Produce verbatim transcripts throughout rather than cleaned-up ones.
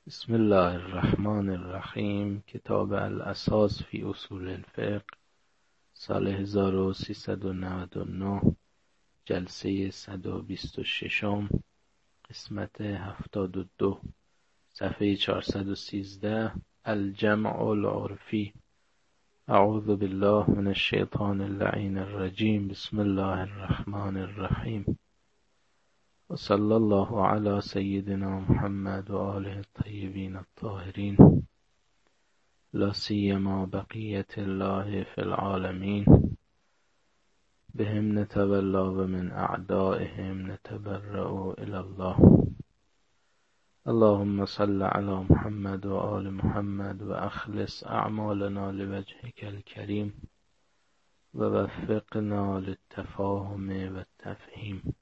بسم الله الرحمن الرحیم. کتاب الاساس فی اصول الفقه، سال هزار و سیصد و نود و نه، جلسه صد و بیست و شش، قسمت هفتاد و دو، صفحه چهارصد و سیزده. الجمع العرفی. اعوذ بالله من الشیطان اللعین الرجیم. بسم الله الرحمن الرحیم. و صلی الله علی سیدنا محمد و آله الطیبین الطاهرین، لا سیما بقیت الله فی العالمین، بهم نتولی و من اعدائهم نتبرأ الی الله. اللهم صل علی محمد و آل محمد و اخلص اعمالنا لوجهک الکریم و وفقنا للتفاهم و التفهیم.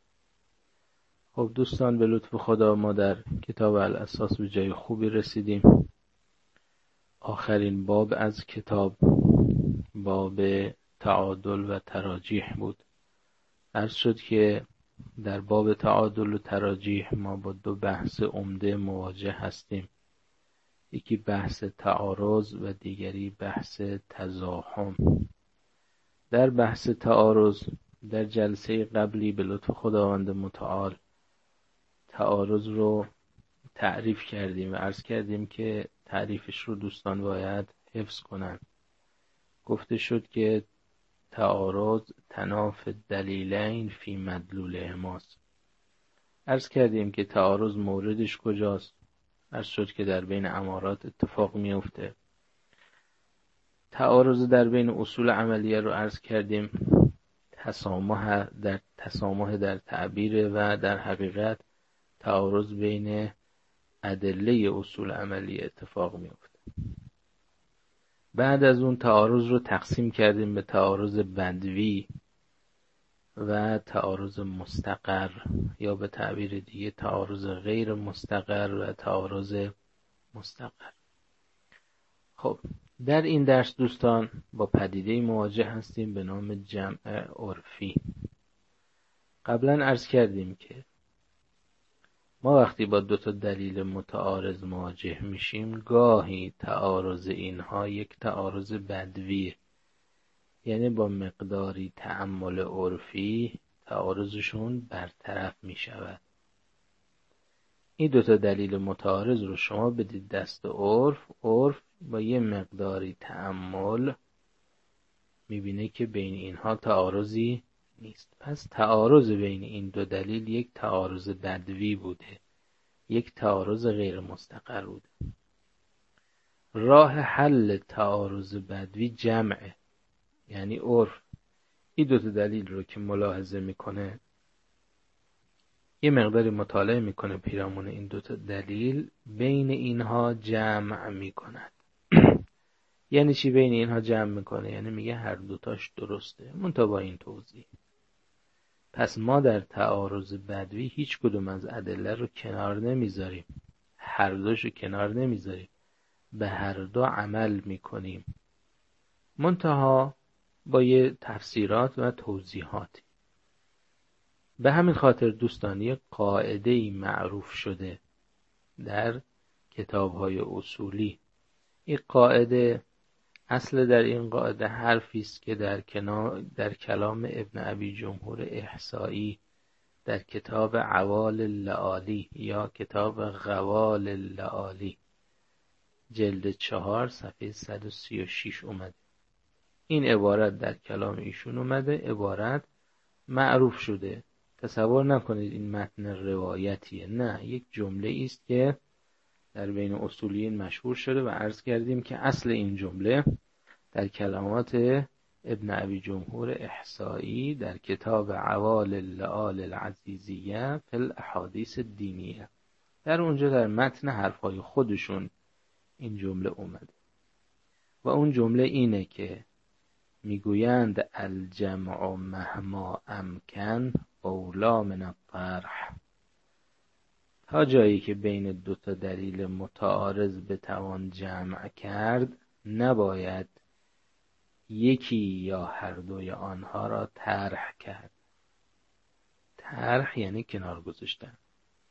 خب دوستان، به لطف خدا ما در کتاب الاساس به جای خوبی رسیدیم. آخرین باب از کتاب باب تعادل و تراجیح بود. عرض شد که در باب تعادل و تراجیح ما با دو بحث عمده مواجه هستیم. یکی بحث تعارض و دیگری بحث تزاحم. در بحث تعارض در جلسه قبلی به لطف خداوند متعال تعارض رو تعریف کردیم و عرض کردیم که تعریفش رو دوستان باید حفظ کنند. گفته شد که تعارض تناف دلیلین فی مدلول ماست. عرض کردیم که تعارض موردش کجاست. عرض شد که در بین امارات اتفاق میفته. تعارض در بین اصول عملیه رو عرض کردیم تسامح در تسامح در تعبیر و در حقیقت تعارض بین ادله اصول عملیه اتفاق میفته. بعد از اون تعارض رو تقسیم کردیم به تعارض بدوی و تعارض مستقر، یا به تعبیر دیگه تعارض غیر مستقر و تعارض مستقر. خب در این درس دوستان با پدیده مواجه هستیم به نام جمع عرفی. قبلا عرض کردیم که ما وقتی با دو تا دلیل متعارض مواجه میشیم گاهی تعارض اینها یک تعارض بدویه، یعنی با مقداری تأمل عرفی تعارضشون برطرف میشود. این دو تا دلیل متعارض رو شما بدید دست عرف، عرف با یه مقداری تأمل میبینه که بین اینها تعارضی نیست. پس تعارض بین این دو دلیل یک تعارض بدوی بوده، یک تعارض غیر مستقر بوده. راه حل تعارض بدوی جمعه، یعنی عرف این دو تا دلیل رو که ملاحظه میکنه، یه مقداری مطالعه میکنه پیرامون این دو تا دلیل، بین اینها جمع میکند. یعنی چی بین اینها جمع میکنه؟ یعنی میگه هر دوتاش درسته، منتها با این توضیح. پس ما در تعارض بدوی هیچ کدوم از ادله رو کنار نمیذاریم، هر دوشو کنار نمیذاریم، به هر دو عمل میکنیم، منتها با یه تفسیرات و توضیحاتی. به همین خاطر دوستان یک قاعده‌ای معروف شده در کتاب‌های اصولی. این قاعده، اصل در این قاعده حرفی است که در کنا... در کلام ابن ابی جمهور احصایی در کتاب عوال اللآلی یا کتاب غوال اللآلی جلد چهار صفحه صد و سی و شش اومده. این عبارت در کلام ایشون اومده، عبارت معروف شده. تصور نکنید این متن روایتیه، نه، یک جمله است که در بین اصولیین مشهور شده و عرض کردیم که اصل این جمله در کلمات ابن ابی جمهور احصایی در کتاب عوال اللآل العزیزیه فی الاحادیث الدینیه، در اونجا در متن حرفهای خودشون این جمله اومده و اون جمله اینه که میگویند الجمع مهما امکن اولا من الطرح. تا جایی که بین دو تا دلیل متعارض بتوان جمع کرد، نباید یکی یا هر دوی آنها را طرح کرد. طرح یعنی کنار گذاشتن.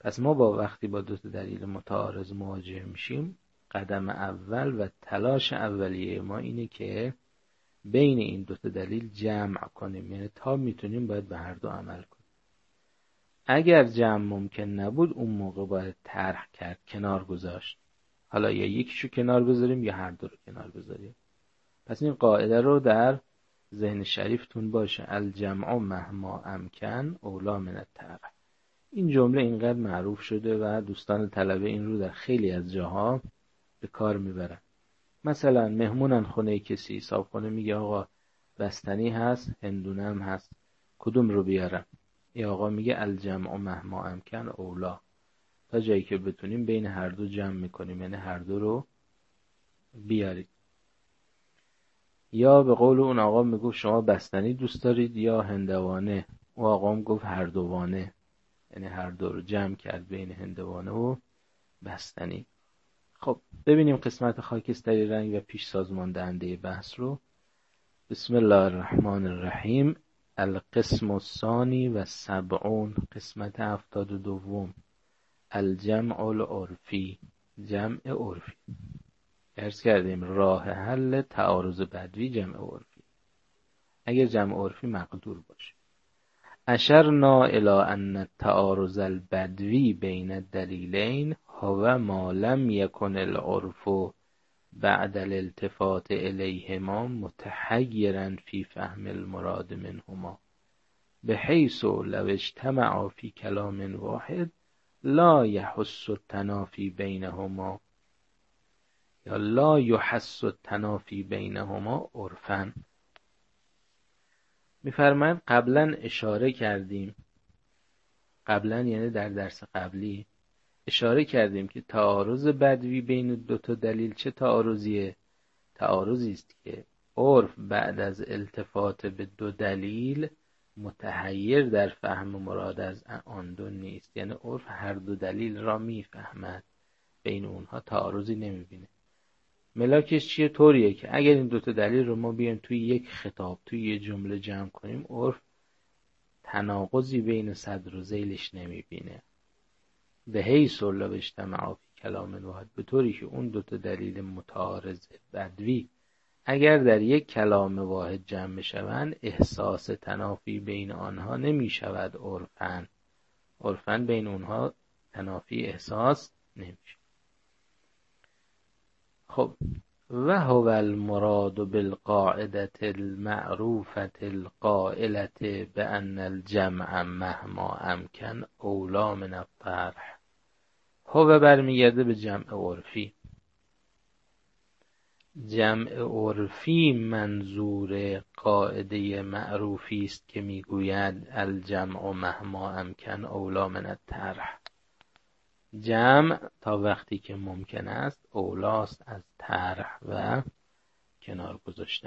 پس ما با وقتی با دو تا دلیل متعارض مواجه میشیم، قدم اول و تلاش اولیه ما اینه که بین این دو تا دلیل جمع کنیم، یعنی تا میتونیم باید به هر دو عمل کنیم. اگر جمع ممکن نبود اون موقع باید طرح کرد، کنار گذاشت. حالا یا یکیشو کنار بذاریم یا هر دو رو کنار بذاریم. پس این قاعده رو در ذهن شریفتون باشه، الجمع مهما امکن اولا من الطرح. این جمله اینقدر معروف شده و دوستان طلبه این رو در خیلی از جاها به کار میبرن. مثلا مهمونن خونه کسی، صاحبخونه میگه آقا بستنی هست، هندونه هم هست، کدوم رو بیارم؟ یا آقا میگه الجمع مهما امکن اولا، تا جایی که بتونیم بین هر دو جمع میکنیم، یعنی هر دو رو بیارید. یا به قول اون آقا میگه شما بستنی دوست دارید یا هندوانه؟ او آقا هم گفت هر دوانه، یعنی هر دو رو جمع کرد بین هندوانه و بستنی. خب ببینیم قسمت خاکستری رنگ و پیش سازمان دهنده بحث رو. بسم الله الرحمن الرحیم. القسم الثانی و سبعون، قسمت هفتاد و دوم. الجمع العرفی، جمع عرفی. عرض کردیم راه حل تعارض بدوی جمع عرفی، اگر جمع عرفی مقدور باشه. اشرنا الی ان التعارض البدوی بین الدلیلین هو ما لم یکن العرف بعد الالتفات الیهما متحیرا فی فهم المراد منهما، بحیث لو اجتمعا فی کلام واحد لا یحس التنافی بینهما یا لا یحس التنافی بینهما عرفاً. میفرماید قبلا اشاره کردیم، قبلا یعنی در درس قبلی اشاره کردیم که تعارض بدوی بین دو تا دلیل چه تعارضیه؟ تعارضی است که عرف بعد از التفات به دو دلیل متحیر در فهم مراد از آن دو نیست، یعنی عرف هر دو دلیل را میفهمد، بین اونها تعارضی نمیبینه. ملاکش چیه؟ طوریه که اگر این دوتا دلیل رو ما بیایم توی یک خطاب، توی یک جمله جمع کنیم، عرف تناقضی بین صدر و ذیلش نمیبینه. به حیث لو اجتمعا فی کلام واحد، به طوری که اون دوتا دلیل متعارض بدوی اگر در یک کلام واحد جمع شوند، احساس تنافی بین آنها نمی شود. عرفاً عرفاً بین اونها تنافی احساس نمی شود. خب و هو المراد بالقاعدة المعروفة القائلة بأن الجمع مهما امکن اولا من الطرح. هو برمیگرده به جمع عرفی. جمع عرفی منظور قاعده معروفی است که میگوید الجمع مهما امکن اولا من الطرح. جمع تا وقتی که ممکن است اولاست از طرح و کنار گذاشتن.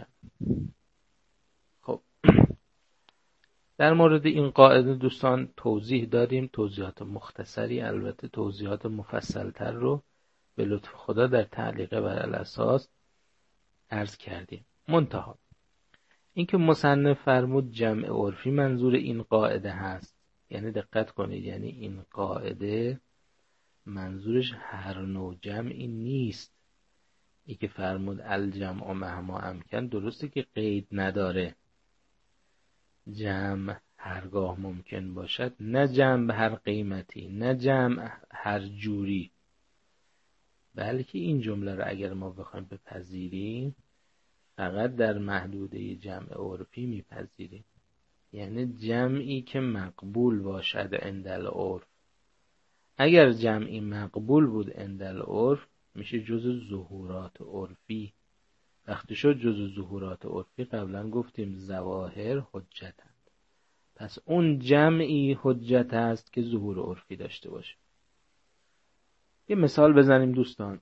خب در مورد این قاعده دوستان توضیح دادیم، توضیحات مختصری، البته توضیحات مفصلتر رو به لطف خدا در تعلیق بر الاساس عرض کردیم. منتها اینکه مصنف فرمود جمع عرفی منظور این قاعده هست، یعنی دقت کنید، یعنی این قاعده منظورش هر نوع جمعی نیست. ای که فرمود الجمع مهما امکن، درسته که قید نداره، جمع هرگاه ممکن باشد، نه جمع به هر قیمتی، نه جمع هر جوری، بلکه این جمله رو اگر ما بخوایم بپذیریم فقط در محدوده جمع عرفی میپذیریم، یعنی جمعی که مقبول باشد عند العرف. اگر جمعی مقبول بود عند العرف میشه جز ظهورات عرفی. وقتی شد جز ظهورات عرفی قبلا گفتیم ظواهر حجتند، پس اون جمعی حجت است که ظهور عرفی داشته باشه. یه مثال بزنیم دوستان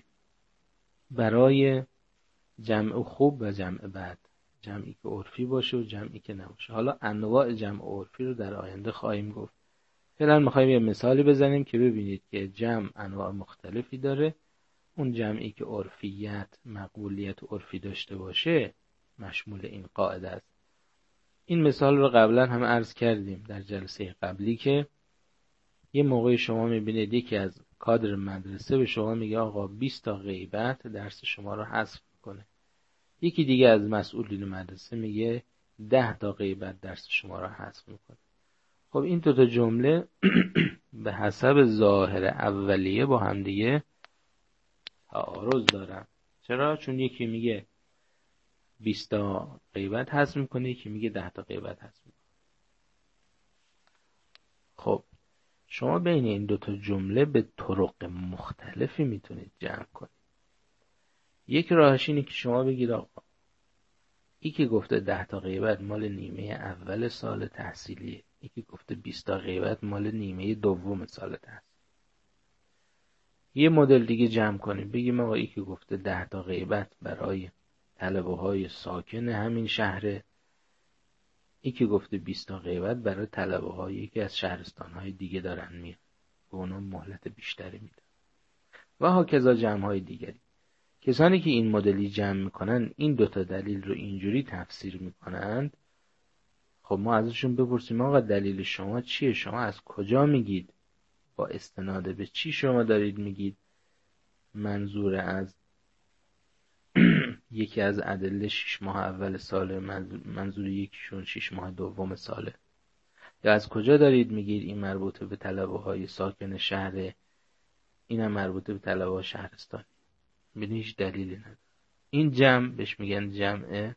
برای جمع خوب و جمع بد، جمعی که عرفی باشه و جمعی که نباشه. حالا انواع جمع عرفی رو در آینده خواهیم گفت. فعلا میخوایم یه مثالی بزنیم که ببینید که جمع انواع مختلفی داره. اون جمعی که عرفیت، مقبولیت عرفی داشته باشه مشمول این قاعده است. این مثال رو قبلا هم عرض کردیم در جلسه قبلی که یه موقعی شما میبینید یکی از کادر مدرسه به شما میگه آقا بیست تا غیبت درس شما رو حذف کنه. یکی دیگه از مسئولین مدرسه میگه ده تا غیبت درس شما رو حذف میکنه. خب این دو تا جمله به حسب ظاهر اولیه با هم دیگه تعارض دارن. چرا؟ چون یکی میگه بیست تا غیبت حذف میکنه، یکی میگه ده تا غیبت حذف میکنه. خب شما بین این دو تا جمله به طرق مختلفی میتونید جمع کنید. یک راهش اینه که شما بگید آقا یکی گفته ده تا غیبت مال نیمه اول سال تحصیلیه، یکی گفته بیست تا غیبت مال نیمه دوم سال تحصیل. یه مدل دیگه جمع کنیم، بگیم آقا یکی گفته ده تا غیبت برای طلبه های ساکن همین شهره، یکی گفته بیست تا غیبت برای طلبه های یکی از شهرستان های دیگه دارن میان، به اونا مهلت بیشتری میدن و هاکذا جمع های دیگری. کسانی که این مدلی جمع میکنن این دوتا دلیل رو اینجوری تفسیر میکنند. خب ما ازشون بپرسیم آقا دلیل شما چیه؟ شما از کجا میگید؟ با استناد به چی شما دارید میگید منظور از یکی از ادله شش ماه اول ساله منظور یکیشون شش ماه دوم ساله؟ یا از کجا دارید میگید این مربوطه به طلبه های ساکن شهره، اینم مربوطه به طلبه های شهرستانی؟ بدون هیچ دلیلی نداره. این جمع بهش میگن جمع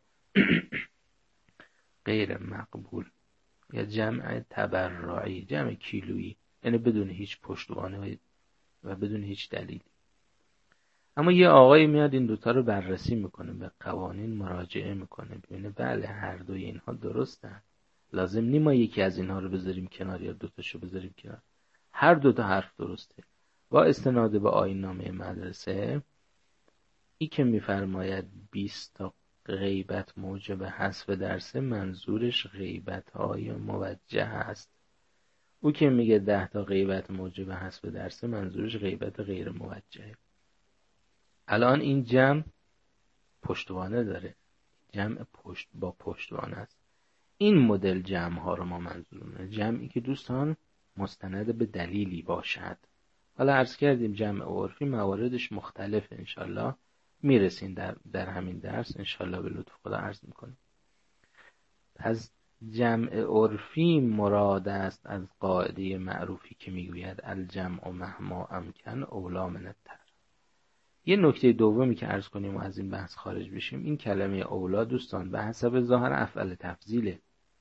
غیر مقبول یا جمع تبرعی، جمع کیلویی، یعنی بدون هیچ پشتوانه و بدون هیچ دلیلی. اما یه آقایی میاد این دوتا رو بررسی میکنه، به قوانین مراجعه میکنه، ببینه بله هر دوی اینها درستن، لازم نی ما یکی از اینها رو بذاریم کنار یا دوتاشو بذاریم کنار، هر دوتا حرف درسته. با استناد به آیین نامه مدرسه ای که میفرماید بیست تا غیبت موجب حذف درسه منظورش غیبت های موجه است. او که میگه ده تا غیبت موجب حذف درسه منظورش غیبت غیر موجه. الان این جمع پشتوانه داره، جمع پشت با پشتوانه است. این مدل جمع ها رو ما منظورمونه جمعی که دوستان مستند به دلیلی باشد. حالا عرض کردیم جمع عرفی مواردش مختلفه، انشالله میرسین در, در همین درس، انشالله به لطف خدا عرض میکنیم. پس جمع عرفی مراد است از قاعده معروفی که میگوید الجمع مهما امکن اولا من التر. یه نکته دومی که عرض کنیم و از این بحث خارج بشیم، این کلمه اولا دوستان به حسب ظاهر افعل تفضیله،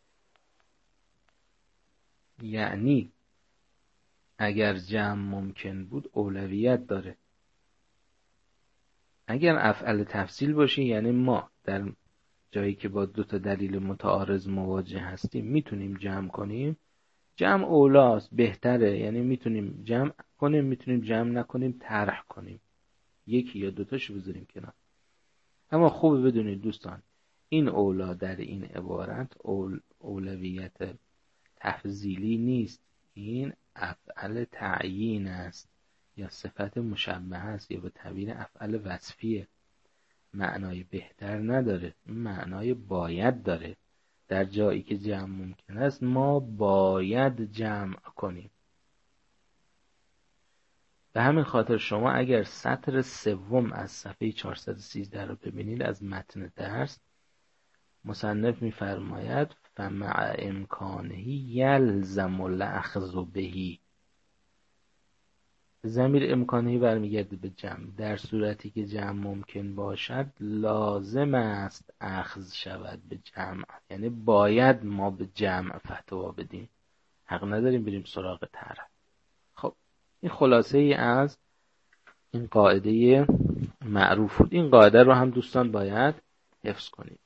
یعنی اگر جمع ممکن بود اولویت داره. اگر افعل تفضیل باشه یعنی ما در جایی که با دو تا دلیل متعارض مواجه هستیم میتونیم جمع کنیم، جمع اولاست، بهتره، یعنی میتونیم جمع کنیم، میتونیم جمع نکنیم، طرح کنیم، یکی یا دوتاشو بذاریم کنار. اما خوبه بدونید دوستان این اولا در این عبارت اول اولویت تفضیلی نیست، این افعل تعیین است یا صفت مشبه است یا به تعبیر افعل وصفیه. معنای بهتر نداره، معنای باید داره. در جایی که جمع ممکن است ما باید جمع کنیم. به همین خاطر شما اگر سطر سوم از صفحه چهارصد و سیزده رو ببینید از متن درس، مصنف می‌فرماید فمع امکانه یلزم الاخذ بهی. ضمیر امکانهی برمیگرده به جمع. در صورتی که جمع ممکن باشد لازم است اخذ شود به جمع، یعنی باید ما به جمع فتوا بدیم، حق نداریم بریم سراغ طرح. خب این خلاصه ای از این قاعده معروف بود. این قاعده رو هم دوستان باید حفظ کنید.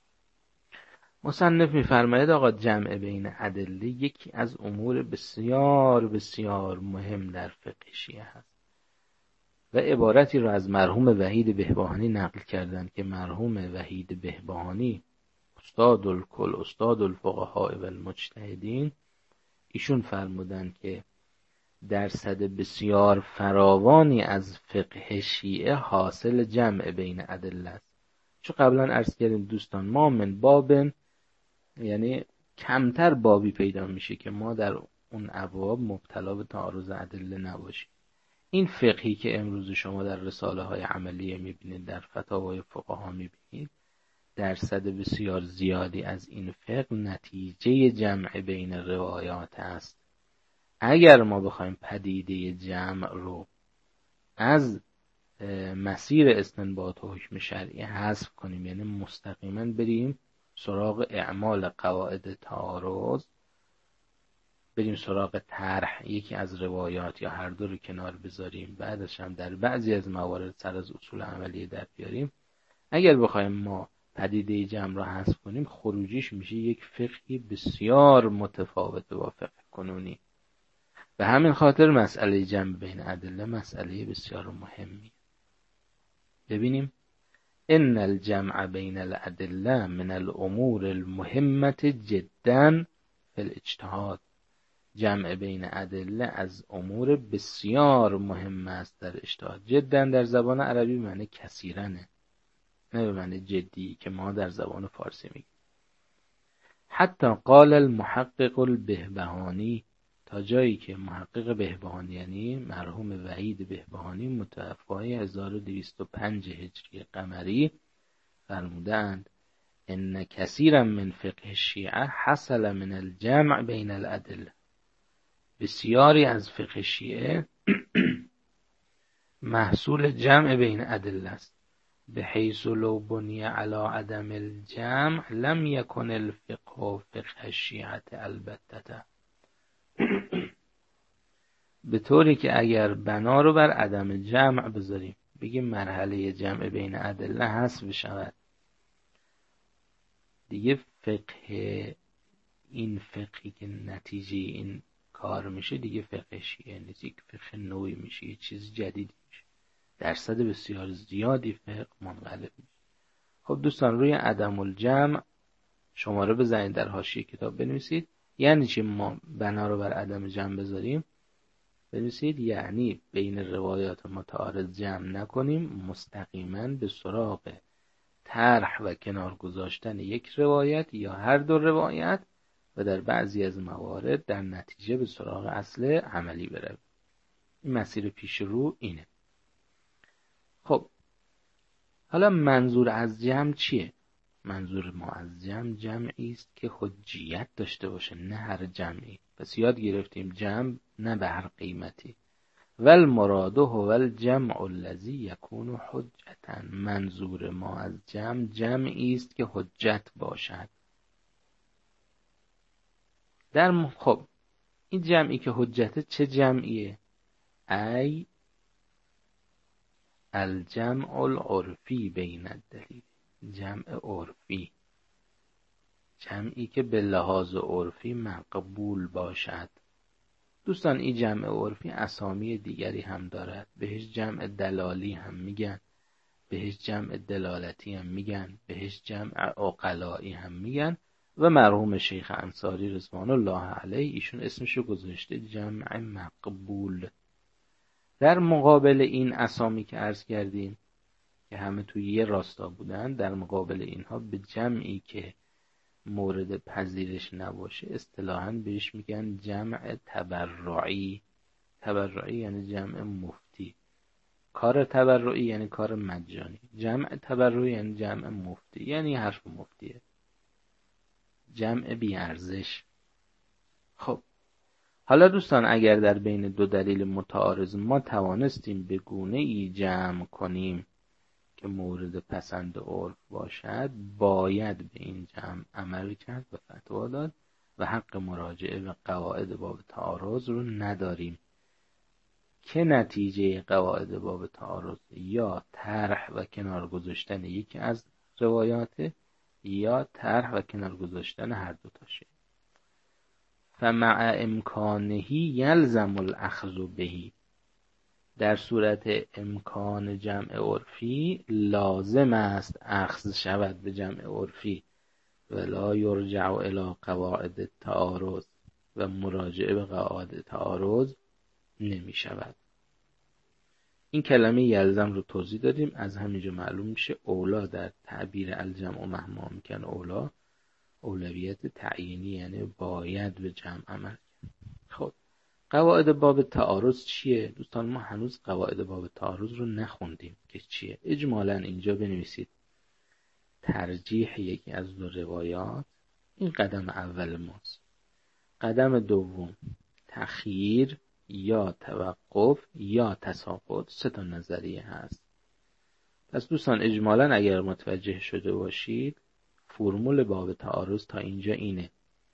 مصنف می‌فرماید آقا جمع بین ادله یکی از امور بسیار بسیار مهم در فقه شیعه هست و عبارتی رو از مرحوم وحید بهبهانی نقل کردند که مرحوم وحید بهبهانی استاد الکل استاد الفقهاء و المجتهدین، ایشون فرمودند که درصد بسیار فراوانی از فقه شیعه حاصل جمع بین ادله است. چون قبلا عرض کردیم دوستان ما من بابن، یعنی کمتر بابی پیدا میشه که ما در اون ابواب مبتلا به تعارض ادله نباشید. این فقهی که امروز شما در رساله های عملیه میبینید، در فتاوای فقها میبینید، درصد بسیار زیادی از این فقه نتیجه جمع بین روایات است. اگر ما بخوایم پدیده جمع رو از مسیر استنباط و حکم شرعی حذف کنیم، یعنی مستقیما بریم سراغ اعمال قواعد تعارض، بریم سراغ طرح یکی از روایات یا هر دو رو کنار بذاریم، بعدش هم در بعضی از موارد سر از اصول عملیه در بیاریم، اگر بخوایم ما پدیده جمع را حذف کنیم، خروجیش میشه یک فقهی بسیار متفاوت با فقه کنونی. به همین خاطر مسئله جمع بین ادله مسئله بسیار مهمی. ببینیم ان الجمع بین الادله من الامور المهمه جدا فی الاجتهاد. جمع بین ادله از امور بسیار مهم است در اجتهاد. جدا در زبان عربی معنی کثیرنه، نه به معنی جدی که ما در زبان فارسی میگیم. حتی قال المحقق البهبهانی، تا جایی که محقق بهبهانی یعنی مرحوم وحید بهبهانی متوفای هزار و دویست و پنج هجری قمری فرمودند ان کثیرا من فقه الشیعه حصل من الجمع بین الادله. بسیاری از فقه شیعه محصول جمع بین ادله است. بحیث لو بنی علی عدم الجمع لم یکن الفقه فقه الشیعه البتة. به طوری که اگر بنا رو بر عدم جمع بذاریم، بگیم مرحله جمع بین ادله حذف شود، دیگه فقه این فقهی که نتیجه این کار میشه دیگه فقه شیعه نیست، یک فقه نوعی میشه، یه چیز جدیدی میشه، درصد بسیار زیادی فقه منقلب میشه. خب دوستان، روی عدم الجمع شماره بزنید، در حاشیه کتاب بنویسید یعنی چی ما بنا رو بر عدم جمع بذاریم. بنویسید یعنی بین روایات متعارض جمع نکنیم، مستقیما به سراغ طرح و کنار گذاشتن یک روایت یا هر دو روایت و در بعضی از موارد در نتیجه به سراغ اصل عملی برویم. این مسیر پیش رو اینه. خب حالا منظور از جمع چیه؟ منظور ما از جمع جمعی است که حجیت داشته باشه، نه هر جمعی. پس یاد گرفتیم جمع نه به هر قیمتی. والمراد هو الجمع الذی یکون حجتا. منظور ما از جمع جمعی است که حجت باشد. در م... خب این جمعی که حجته چه جمعیه؟ ای الجمع العرفی بین الدلیل. جمع عرفی، جمعی که به لحاظ عرفی مقبول باشد. دوستان این جمع عرفی اسامی دیگری هم دارد، بهش جمع دلالی هم میگن، بهش جمع دلالتی هم میگن، بهش جمع عقلائی هم میگن و مرحوم شیخ انصاری رضوان الله علیه ایشون اسمشو گذاشته جمع مقبول. در مقابل این اسامی که عرض کردیم که همه توی یه راستا بودن، در مقابل اینها به جمعی که مورد پذیرش نباشه اصطلاحاً بهش میگن جمع تبرعی. تبرعی یعنی جمع مفتی. کار تبرعی یعنی کار مجانی. جمع تبرعی یعنی جمع مفتی، یعنی حرف مفتیه، جمع بی ارزش. خب حالا دوستان اگر در بین دو دلیل متعارض ما توانستیم به گونه ای جمع کنیم که مورد پسند عرف باشد، باید به این جمع عمل کرد و فتوا داد و حق مراجعه به قواعد باب تعارض رو نداریم که نتیجه قواعد باب تعارض یا طرح و کنار گذاشتن یکی از روایات یا طرح و کنار گذاشتن هر دو تاشه. فمع امکانه یلزم الاخذ بهی. در صورت امکان جمع عرفی لازم است اخذ شود به جمع عرفی ولا یرجع الی قواعد التعارض و مراجعه به قواعد تعارض نمی شود. این کلمه یلزم رو توضیح دادیم، از همینجا معلوم میشه اولا در تعبیر الجمع مهما امکن اولا اولویت تعیینی، یعنی باید به جمع عمل. خب قواعد باب تعارض چیه؟ دوستان ما هنوز قواعد باب تعارض رو نخوندیم که چیه. اجمالاً اینجا بنویسید ترجیح یکی از دو روایات، این قدم اول ماست. قدم دوم تخییر یا توقف یا تساقط، سه تا نظریه هست. پس دوستان اجمالاً اگر متوجه شده باشید فرمول باب تعارض تا اینجا اینه: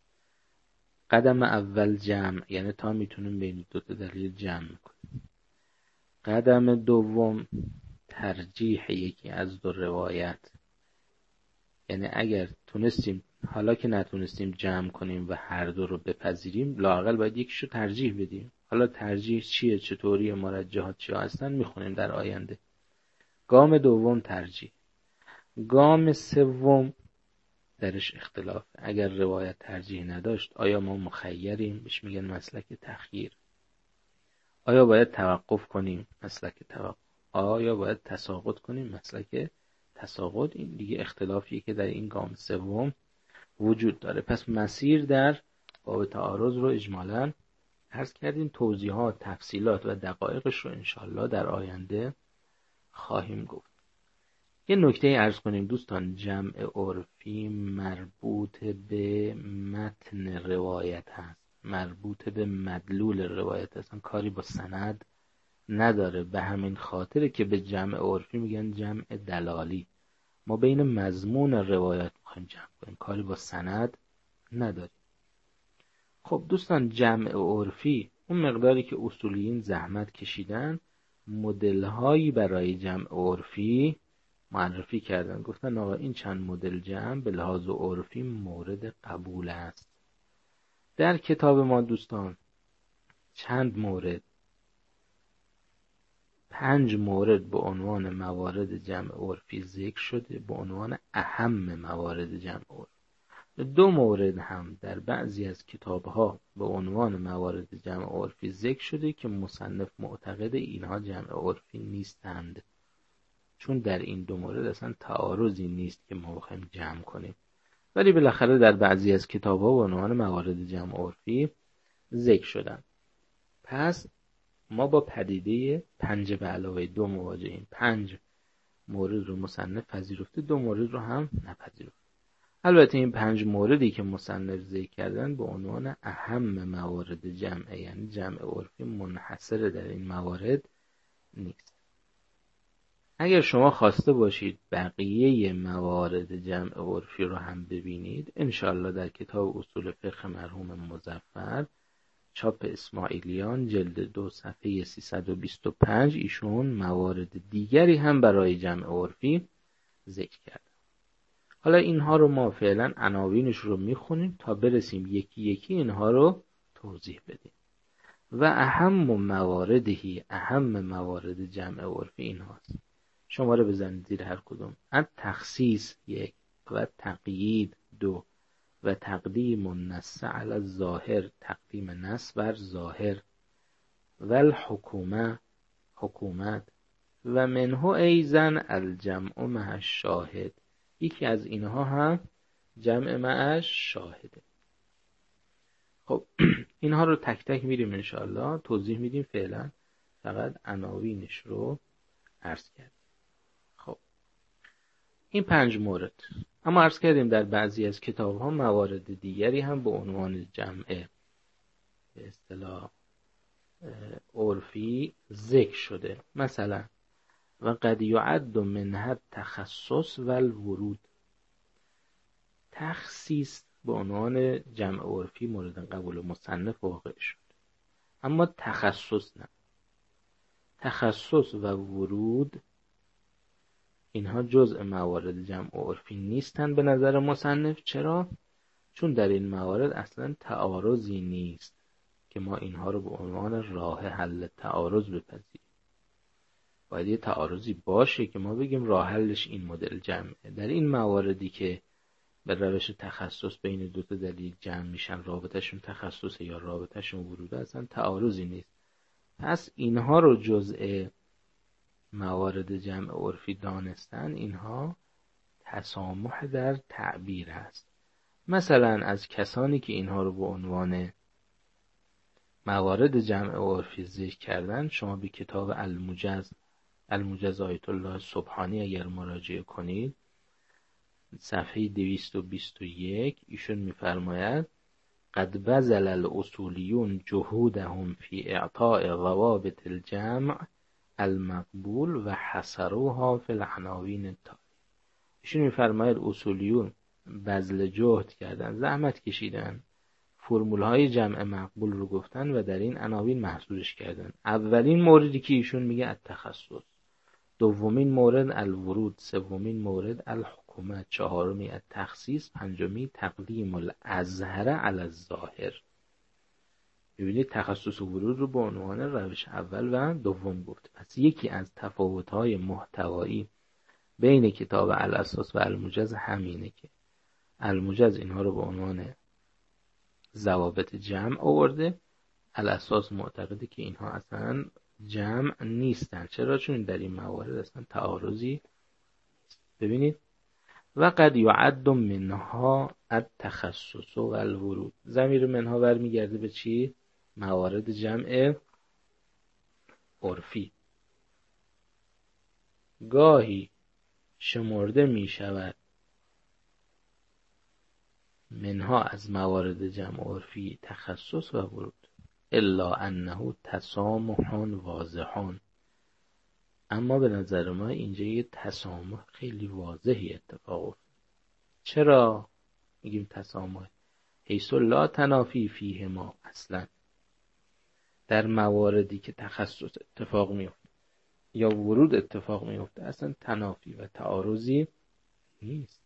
قدم اول جمع، یعنی تا میتونیم بین دو تا دلیل جمع کنیم. قدم دوم ترجیح یکی از دو روایت، یعنی اگر تونستیم، حالا که نتونستیم جمع کنیم و هر دو رو بپذیریم، لااقل باید یکیشو ترجیح بدیم. حالا ترجیح چیه، چطوری، مرجحات چیا هستن میخونیم در آینده. گام دوم ترجیح. گام سوم درش اختلاف، اگر روایت ترجیح نداشت آیا ما مخیریم، بهش میگن مسلک تخییر. آیا باید توقف کنیم، مسلک توقف. آیا باید تساقط کنیم، مسلک تساقط. این دیگه اختلافیه که در این گام سوم وجود داره. پس مسیر در باب تعارض رو اجمالاً عرض کردیم. توضیحات، تفصیلات و دقایقش رو انشالله در آینده خواهیم گفت. یه نکته عرض کنیم دوستان، جمع عرفی مربوط به متن روایت هست، مربوط به مدلول روایت هست، کاری با سند نداره. به همین خاطره که به جمع عرفی میگن جمع دلالی. ما بین مضمون روایت میخوایم جمع کنیم، کاری با سند نداریم. خب دوستان جمع عرفی، اون مقداری که اصولیین زحمت کشیدن مدل هایی برای جمع عرفی معرفی کردن. گفتن آقا این چند مدل جمع به لحاظ عرفی مورد قبول است. در کتاب ما دوستان چند مورد، پنج مورد به عنوان موارد جمع عرفی ذکر شده، به عنوان اهم موارد جمع عرفی. دو مورد هم در بعضی از کتابها به عنوان موارد جمع عرفی ذکر شده که مصنف معتقد اینها جمع عرفی نیستند، چون در این دو مورد اصلا تعارضی نیست که ما بخوایم جمع کنیم، ولی بالاخره در بعضی از کتابها به عنوان موارد جمع عرفی ذکر شدن. پس ما با پدیده پنج به علاوه دو مواجهیم. پنج مورد رو مصنف پذیرفته، دو مورد رو هم نپذیرفته. البته این پنج موردی که مصنف ذکر کردن به عنوان اهم موارد جمع، یعنی جمع عرفی منحصر در این موارد نیست. اگر شما خواسته باشید بقیه موارد جمع عرفی رو هم ببینید، انشالله در کتاب اصول فقه مرحوم مظفر چاپ اسماعیلیان جلد دو صفحه سیصد و بیست و پنج ایشون موارد دیگری هم برای جمع عرفی ذکر کرد. حالا اینها رو ما فعلا عناوینش رو میخونیم تا برسیم یکی یکی اینها رو توضیح بدیم. و اهم مواردهی، اهم موارد جمع عرفی این هاست. شماره بزنید زیر هر کدوم. التخصیص یک و تقیید دو و تقدیم النص علی الظاهر، تقدیم نص بر ظاهر، و الحکومه، حکومت، و منه ایضا الجمع مع الشاهد، یکی از اینها هم جمع مع شاهده. خب اینها رو تک تک میریم انشاءالله توضیح میدیم، فعلا فقط عناوینش رو عرض کردیم. خب این پنج مورد، اما عرض کردیم در بعضی از کتاب ها موارد دیگری هم به عنوان جمع به اصطلاح عرفی ذکر شده. مثلا و قد یعد منها تخصص و الورود، تخصیص به عنوان جمع عرفی مورد قبول مصنف واقع شد، اما تخصص نه. تخصص و ورود اینها جزء موارد جمع عرفی نیستن به نظر مصنف. چرا؟ چون در این موارد اصلا تعارضی نیست که ما اینها رو به عنوان راه حل تعارض بپذیریم. باید یه تعارضی باشه که ما بگیم راه حلش این مدل جمعه. در این مواردی که به روش تخصص بین دو تا دلیل جمع میشن، رابطهشون تخصص یا رابطهشون وروده، اصلا تعارضی نیست. پس اینها رو جزء موارد جمع عرفی دانستن، اینها تسامح در تعبیر هست. مثلا از کسانی که اینها رو به عنوان موارد جمع عرفی ذکر کردن، شما به کتاب الموجز الموجز آیت الله سبحانی اگر مراجعه کنید، صفحه دویست و بیست و یک، ایشون میفرماید قد بذل الاصولیون جهودهم فی اعطاء ضوابط الجمع المقبول و حصروها فی العناوین التالية. ایشون میفرماید اصولیون بذل جهد کردن، زحمت کشیدن، فرمول های جمع مقبول رو گفتن و در این عناوین محصورش کردن. اولین موردی که ایشون میگه التخصص، دومین مورد الورود، سومین مورد الحکومت، چهارمی التخصیص، پنجمی تقدیم الازهر علی الظاهر. ببینید تخصص و ورود رو به عنوان روش اول و دوم گفت. پس یکی از تفاوت‌های محتوایی بین کتاب الاساس و الموجز همینه که الموجز اینها رو به عنوان ضوابط جمع آورده، الاساس معتقده که اینها اصلا جمع نیستن. چرا؟ چون در این موارد اصلا تعارضی. ببینید و قد یعد منها التخصص و الورود، ضمیر منها برمیگرده به چی؟ موارد جمع عرفی. گاهی شمرده می شود منها از موارد جمع عرفی تخصص و ورود، الا انه تسامح واضحون، اما به نظر ما اینجا یه تسامح خیلی واضحی اتفاق افتاد. چرا میگیم تسامح؟ حیث لا تنافی فیه ما، اصلا در مواردی که تخصص اتفاق میفته یا ورود اتفاق میفته اصلا تنافی و تعارضی نیست.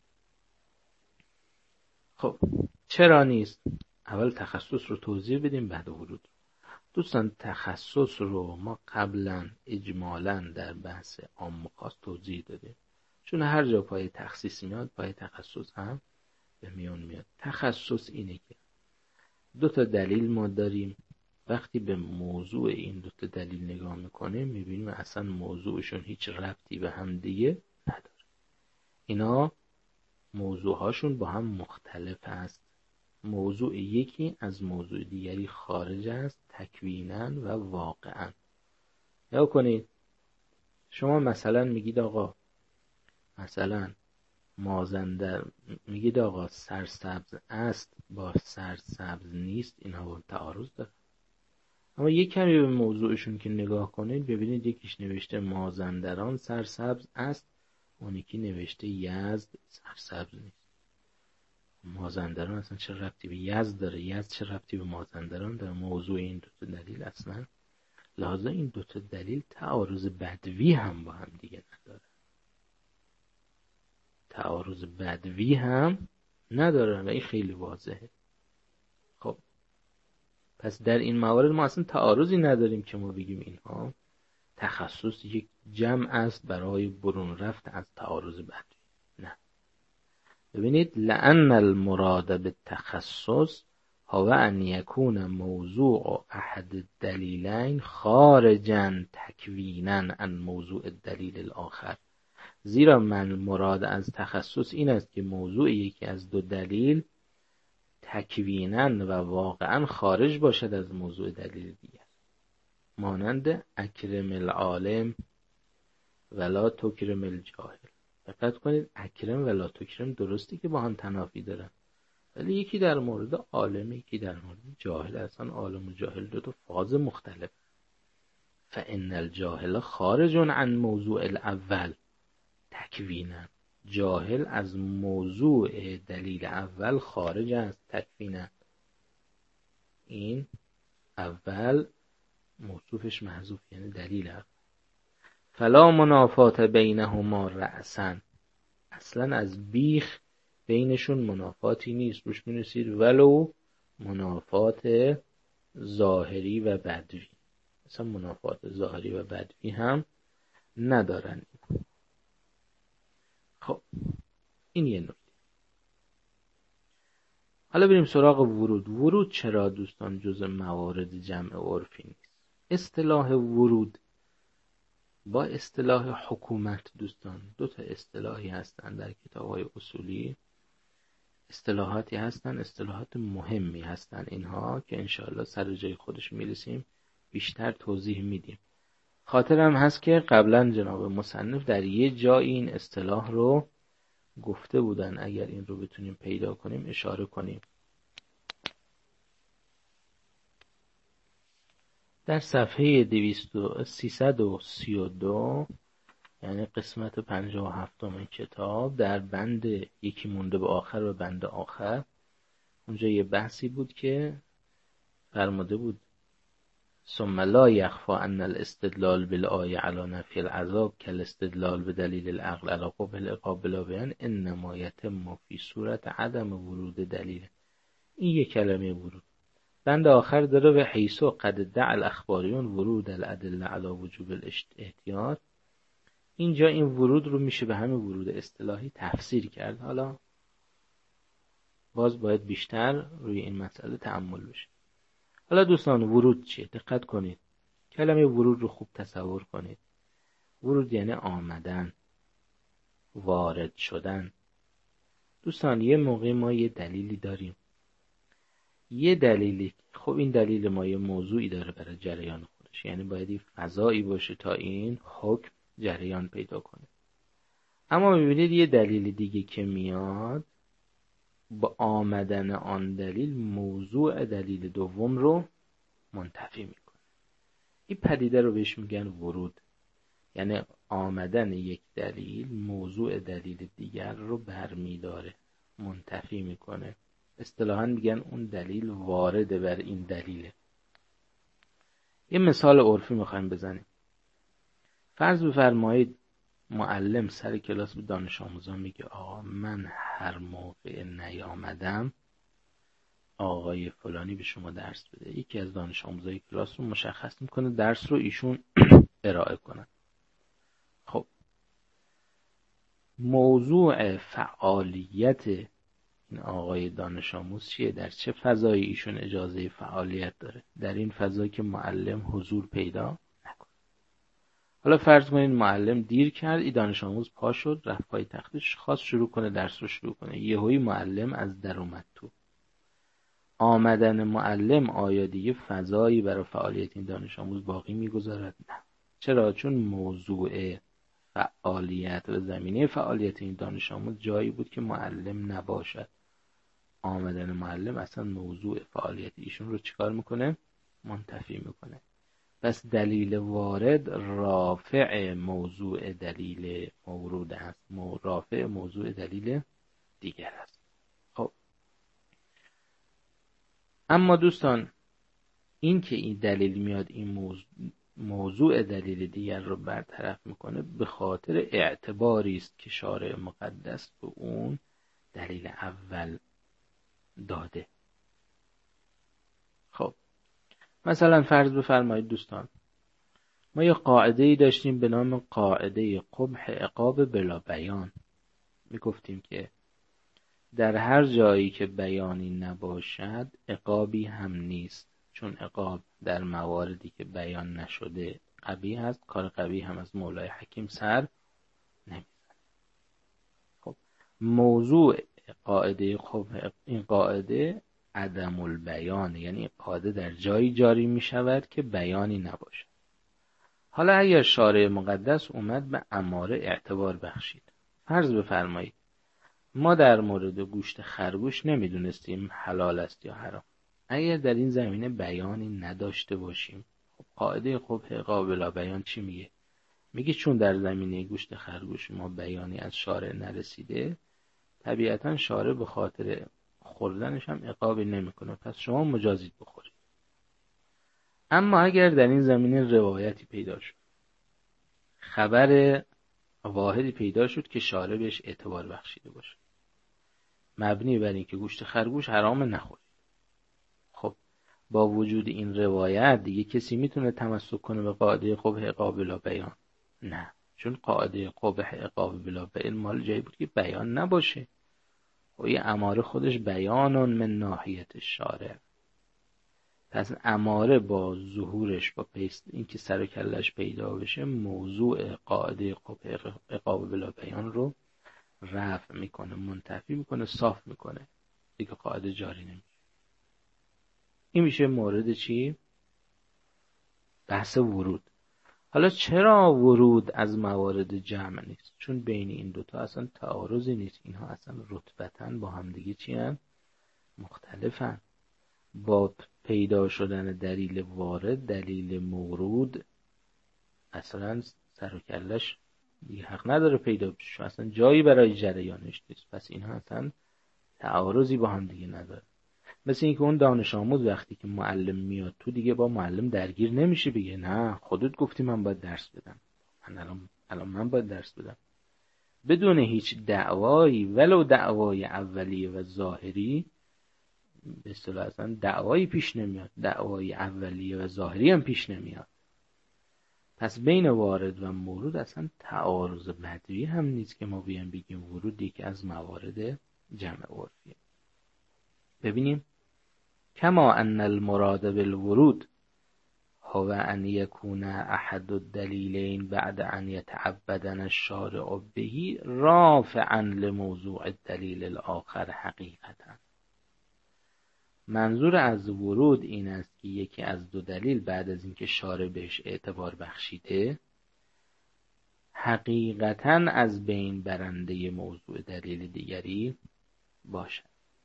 خب چرا نیست؟ اول تخصص رو توضیح بدیم بعد ورود. دوستان تخصص رو ما قبلا اجمالا در بحث عام و خاص توضیح دادیم، چون هر جا پای تخصیص میاد پای تخصص هم به میون میاد. تخصص اینه که دو تا دلیل ما داریم، وقتی به موضوع این دو تا دلیل نگاه میکنیم میبینیم اصلا موضوعشون هیچ ربطی به هم دیگه نداره، اینا موضوعهاشون با هم مختلف است. موضوع یکی از موضوع دیگری خارج است تکویناً و واقعاً. یا کنید شما مثلا میگید آقا مثلا مازندر، میگید آقا سرسبز است با سرسبز نیست، اینها با تعارض داره. اما یک کمی به موضوعشون که نگاه کنید ببینید یکیش نوشته مازندران سرسبز است، اون یکی نوشته یزد سرسبز نیست. مازندران اصلا چه ربطی به یزد داره؟ یزد چه ربطی به مازندران داره؟ موضوع این دو تا دلیل اصلا، لحاظا این دو تا دلیل تعارض بدوی هم با هم دیگه نداره، تعارض بدوی هم نداره و این خیلی واضحه. خب پس در این موارد ما اصلا تعارضی نداریم که ما بگیم اینها تخصص یک جمع است برای برون رفت از تعارض بدوی. نه، ببینید لأن المراد بالتخصص هو ان يكون موضوع احد الدلیلین خارجا تکوینا عن موضوع الدلیل الاخر. زیرا من مراد از تخصص این است که موضوع یکی از دو دلیل تکوینا و واقعا خارج باشد از موضوع دلیل دیگر، مانند اکرم العالم ولا تکرم الجاهل. دقت کنید اکرم ولا تکرم درستی که با هم تنافی دارن، ولی یکی در مورد عالم یکی در مورد جاهل. اصلا عالم و جاهل دو تا فاز مختلف. فان الجاهل خارج عن موضوع الاول تکوینا، جاهل از موضوع دلیل اول خارج است تکوینا. این اول موصوفش محذوف یعنی دلیل اول. فلا منافات بینهما رأسا، اصلا از بیخ بینشون منافاتی نیست، روش می‌نویسید ولو منافات ظاهری و بدوی، اصلا منافات ظاهری و بدوی هم ندارن. خب این یه نکته. حالا بریم سراغ ورود. ورود چرا دوستان جزء موارد جمع عرفی نیست؟ اصطلاح ورود با اصطلاح حکومت دوستان دو تا اصطلاحی هستن در کتاب‌های اصولی. اصطلاحاتی هستن، اصطلاحات مهمی هستن اینها که انشاءالله سر جای خودش میرسیم بیشتر توضیح میدیم. خاطرم هست که قبلا جناب مصنف در یه جای این اصطلاح رو گفته بودن، اگر این رو بتونیم پیدا کنیم اشاره کنیم. در صفحه سیصد و سی و دو یعنی قسمت پنجاه و هفتم کتاب در بند یکی مونده به آخر و بند آخر، اونجا یه بحثی بود که فرموده بود ثم لا یخفی ان الاستدلال بالآیه علی نفی العذاب کالاستدلال بدلیل العقل علی قبح العقاب بلا بیان انما یتم فی صورت عدم ورود دلیل. این یک کلمه ورود. بند آخر داره به حیث قد دع الاخباریون ورود الادله علی وجوب الاحتیاط. اینجا این ورود رو میشه به همین ورود اصطلاحی تفسیر کرد. حالا باز باید بیشتر روی این مسئله تأمل بشه. حالا دوستان ورود چیه؟ دقت کنید. کلمه ورود رو خوب تصور کنید. ورود یعنی آمدن، وارد شدن. دوستان یه موقع ما یه دلیلی داریم، یه دلیلی، خب این دلیل ما یه موضوعی داره برای جریان خودش، یعنی باید یه فضایی باشه تا این حکم جریان پیدا کنه. اما میبینید یه دلیل دیگه که میاد با آمدن آن دلیل موضوع دلیل دوم رو منتفی میکنه. این پدیده رو بهش میگن ورود، یعنی آمدن یک دلیل موضوع دلیل دیگر رو برمیداره، منتفی میکنه. اصطلاحاً میگن اون دلیل وارد بر این دلیله. یه مثال عرفی میخوایم بزنیم. فرض بفرمایید معلم سر کلاس به دانش آموزان میگه آقا من هر موقع نیامدم آقای فلانی به شما درس بده. یکی از دانش آموزای کلاس رو مشخص میکنه درس رو ایشون ارائه کنن. خب موضوع فعالیت این آقای دانش آموز چیه؟ در چه فضایی ایشون اجازه فعالیت داره؟ در این فضایی که معلم حضور پیدا نکنه. حالا فرض کنید معلم دیر کرد، این دانش آموز پا شد رفت پای تختش، خواست شروع کنه درس رو شروع کنه. یهویی معلم از در اومد تو. آمدن معلم آیا دیگه فضایی برای فعالیت این دانش آموز باقی میگذارد؟ نه. چرا؟ چون موضوع فعالیت و زمینه فعالیت این دانش آموز جایی بود که معلم نباشد. آمدن معلم اصلا موضوع فعالیت ایشون رو چیکار میکنه؟ منتفی میکنه. پس دلیل وارد رافع موضوع دلیل مورود است، رافع موضوع دلیل دیگر است. خب اما دوستان این که این دلیل میاد این موضوع, موضوع دلیل دیگر رو برطرف میکنه به خاطر اعتباری است که شارع مقدس به اون دلیل اول داده. خب مثلا فرض بفرمایید دوستان ما یه قاعده‌ای داشتیم به نام قاعده قبح عقاب بلا بیان. میگفتیم که در هر جایی که بیانی نباشد عقابی هم نیست، چون عقاب در مواردی که بیان نشده قبیح هست، کار قبیح هم از مولای حکیم سر نمیزنه. خب موضوع قاعده قبح این قاعده عدم البیان، یعنی قاعده در جایی جاری می شود که بیانی نباشد. حالا اگر شارع مقدس اومد به اماره اعتبار بخشید، فرض بفرمایید ما در مورد گوشت خرگوش نمیدونستیم حلال است یا حرام. اگر در این زمینه بیانی نداشته باشیم، خب قاعده قبح عقاب بلا بیان چی میگه؟ میگه چون در زمینه گوشت خرگوش ما بیانی از شارع نرسیده، طبیعتا شارع به خاطر خوردنش هم عقابی نمیکنه، پس شما مجازید بخورید. اما اگر در این زمینه روایتی پیدا شد، خبر واحدی پیدا شد که شارع بهش اعتبار بخشیده باشه، مبنی بر این که گوشت خرگوش حرام نخورید، خب با وجود این روایت دیگه کسی میتونه تمسک کنه به قاعده قبح عقاب بلا بیان؟ نه، چون قاعده قبح عقاب بلا بیان مال جایی بود که بیان نباشه. و این اماره خودش بیانون من ناحیت شارع. پس اماره با ظهورش، با پیست این که سر و کلش پیدا بشه، موضوع قاعده قبح عقاب بلا بیان رو رفع میکنه، منتفی میکنه، صاف میکنه. دیگه قاعده جاری نمیشه. این میشه مورد چی؟ بحث ورود. حالا چرا ورود از موارد جمع نیست؟ چون بین این دوتا اصلا تعارضی نیست. اینها اصلا رتبتاً با هم دیگه چی هن؟ مختلفن. با پیدا شدن دلیل وارد، دلیل مورود اصلا سر و کلش دیگه حق نداره پیدا بشه، اصلا جایی برای جریانش نیست. پس اینها اصلا تعارضی با هم دیگه نداره. مثل اینکه اون دانش آموز وقتی که معلم میاد تو دیگه با معلم درگیر نمیشه، بگه نه خودت گفتی من باید درس بدم، من الان الان من باید درس بدم، بدون هیچ دعوایی، ولو دعوای اولیه و ظاهری. به اصطلاح اصلا دعوایی پیش نمیاد، دعوای اولیه و ظاهری هم پیش نمیاد. پس بین وارد و مورود اصلا تعارض بدوی هم نیست که ما بیان بگیم ورود یکی از موارد جمع عرفیه. ببینیم کما ان المراد بالورود هو ان یکون احد الدلیلین بعد ان یتعبدن الشارع به رافعا لموضوع الدلیل الاخر حقیقتا. منظور از ورود این است که یکی از دو دلیل بعد از اینکه شارع بهش اعتبار بخشیده حقیقتاً از بین برنده موضوع دلیل دیگری باشد.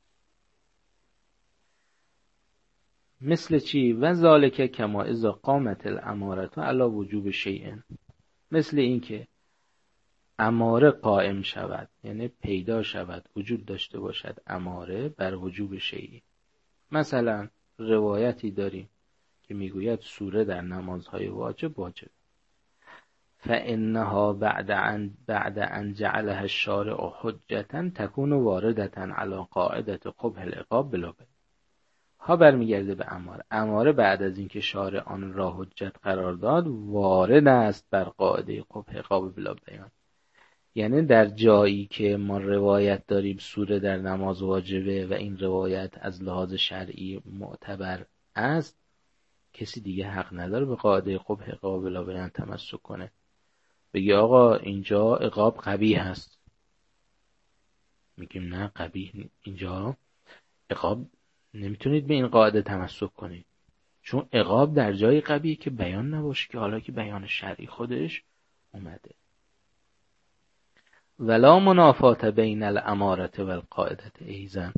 مثل چی؟ و ذالک کما اذا قامت الامارة علی وجوب شیء، مثل اینکه اماره قائم شود، یعنی پیدا شود، وجود داشته باشد اماره بر وجوب شیء. مثلا روایتی داریم که میگوید سوره در نمازهای واجب واجب، فانها بعد ان بعد ان جعلها الشارع حجة تكون واردة على قاعدة قبح العقاب بلا بیان. ها برمیگرده به اماره. اماره بعد از اینکه شارع آن را حجت قرار داد وارد است بر قاعده قبح عقاب بلا بیان. یعنی در جایی که ما روایت داریم سوره در نماز واجبه و این روایت از لحاظ شرعی معتبر است، کسی دیگه حق نداره به قاعده قبح عقاب بلا بیان تمسک کنه، بگی آقا اینجا عقاب قبیح هست. میگیم نه قبیح، اینجا عقاب نمیتونید به این قاعده تمسک کنید، چون عقاب در جای قبیه که بیان نباشه، که حالا که بیان شرعی خودش اومده. ولا منافات بین الامارة و القاعدة ایزن،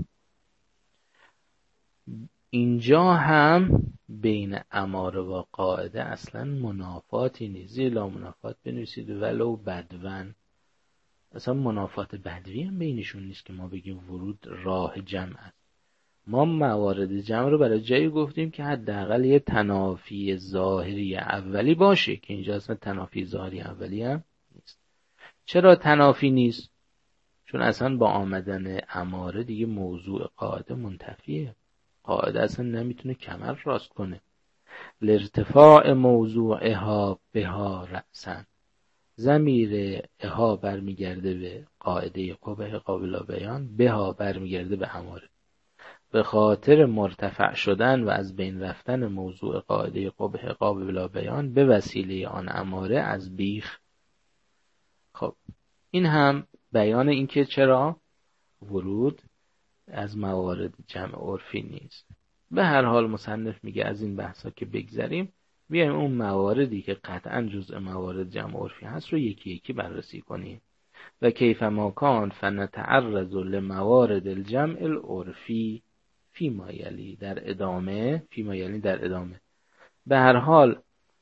اینجا هم بین اماره و قاعده اصلا منافاتی نیست. لا منافات بنویسید ولو بدون، اصلا منافات بدوی هم بینشون نیست که ما بگیم ورود راه جمع است. ما موارد جمع رو برای جایی گفتیم که حداقل یه تنافی ظاهری اولی باشه، که اینجا اصلا تنافی ظاهری اولی هم نیست. چرا تنافی نیست؟ چون اصلا با آمدن اماره دیگه موضوع قاعده منتفیه. قاعده اصلا نمیتونه کمر راست کنه. لارتفاع موضوعها بها رأسن، ضمیر اها برمیگرده به قاعده قبح قابل بیان، بها برمیگرده به اماره. به خاطر مرتفع شدن و از بین رفتن موضوع قاعده قبح قابل بیان به وسیله آن اماره از بیخ. خب این هم بیان این که چرا ورود از موارد جمع عرفی نیست. به هر حال مصنف میگه از این بحثا که بگذریم، بیایم اون مواردی که قطعا جزء موارد جمع عرفی هست رو یکی یکی بررسی کنیم. و کیف ما کان فنتعرض لموارد الجمع العرفی فیما یلی، در ادامه فیما یلی در ادامه به هر حال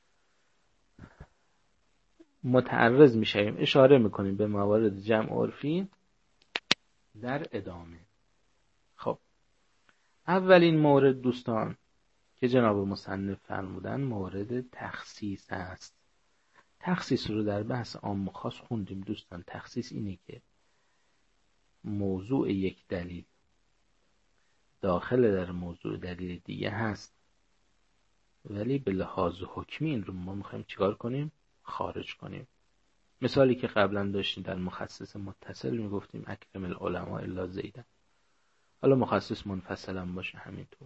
متعرض میشیم، اشاره میکنیم به موارد جمع عرفی در ادامه. خب اولین مورد دوستان که جناب مصنف فرمودن مورد تخصیص است. تخصیص رو در بحث عام و خاص خوندیم دوستان. تخصیص اینه که موضوع یک دلیل داخل در موضوع دلیل دیگه هست، ولی به لحاظ حکمی این رو ما میخوایم چیکار کنیم؟ خارج کنیم. مثالی که قبلا داشتیم در مخصص متصل میگفتیم اکرم العلماء الا زیدن، حالا مخصص منفصلا باشه همینطور.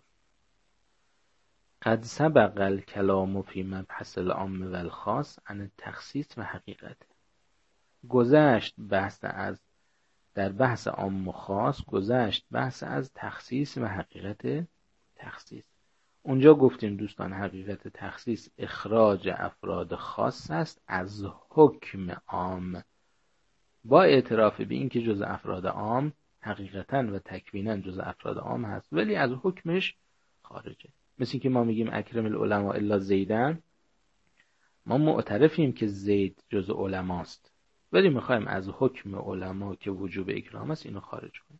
قد سبق الکلام فی مبحث العام و الخاص عن التخصیص و حقیقت، گذشت بحث از در بحث عام و خاص گذشت بحث از تخصیص و حقیقت تخصیص. اونجا گفتیم دوستان حقیقت تخصیص اخراج افراد خاص است از حکم عام، با اعتراف به این که جز افراد عام حقیقتاً و تکویناً جز افراد عام هست ولی از حکمش خارجه. مثل این که ما میگیم اکرم العلماء الا زیدن، ما معترفیم که زید جز علماست ولی میخوایم از حکم علما که وجوب اکرام است اینو خارج کنیم.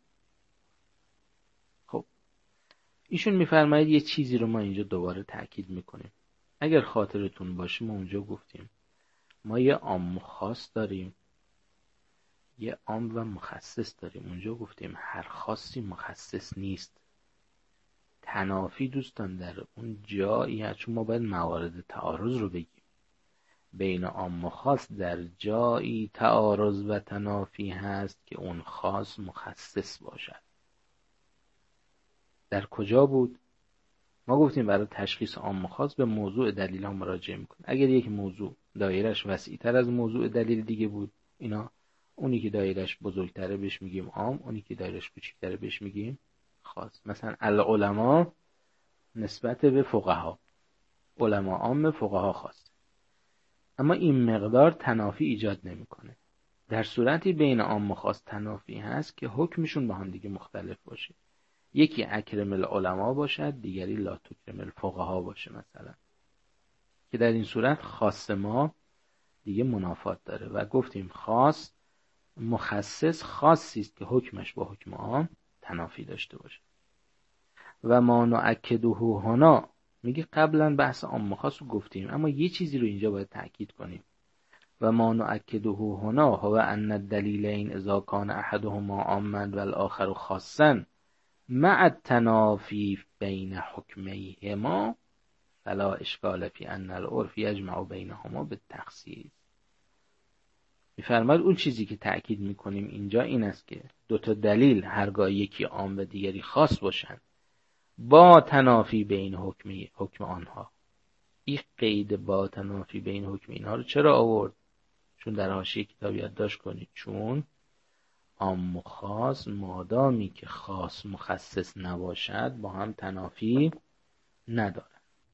خب ایشون میفرماید یه چیزی رو ما اینجا دوباره تأکید میکنیم. اگر خاطرتون باشه ما اونجا گفتیم ما یه عام و خاص داریم، یه عام و مخصص داریم. اونجا گفتیم هر خاصی مخصص نیست. تنافی دوستان در اون جایی هست، چون ما باید موارد تعارض رو بگیم بین عام و خاص، در جایی تعارض و تنافی هست که اون خاص مخصص باشد. در کجا بود؟ ما گفتیم برای تشخیص عام و خاص به موضوع دلیل ها مراجعه میکنه. اگر یک موضوع دایرش وسیع تر از موضوع دلیل دیگه بود، اینا اونی که دایرش بزرگتره بهش میگیم عام، اونی که دایرش کوچیک‌تره بهش میگیم خاص. مثلا العلماء نسبت به فقها، علما عام، فقها خاص. اما این مقدار تنافی ایجاد نمیکنه. در صورتی بین عام و خاص تنافی هست که حکمشون با هم دیگه مختلف باشه. یکی اکرم العلماء باشد، دیگری لا تکرم الفقها باشه مثلا، که در این صورت خاص ما دیگه منافات داره و گفتیم خاص مخصص خاصی است که حکمش با حکم عام تنافی داشته باشه. و ما نؤکده هنا، میگه قبلا بحث عام و خاص رو گفتیم اما یه چیزی رو اینجا باید تأکید کنیم. و ما نؤکده هنا هو ان الدلیلین اذا کان احدهما عاما والآخر خاصا مع التنافی بین حکمیهما فلا اشکال فی ان العرف یجمع بینهما بالتخصیص. میفرماید اون چیزی که تأکید میکنیم اینجا این است که دو تا دلیل هرگاه یکی عام و دیگری خاص باشن با تنافی بین حکمی حکم آنها. این قید با تنافی بین حکم اینها رو چرا آورد؟ چون در حاشیه کتاب یادداشت کنید چون عام و خاص مادامی که خاص مخصص نباشد با هم تنافی ندارن.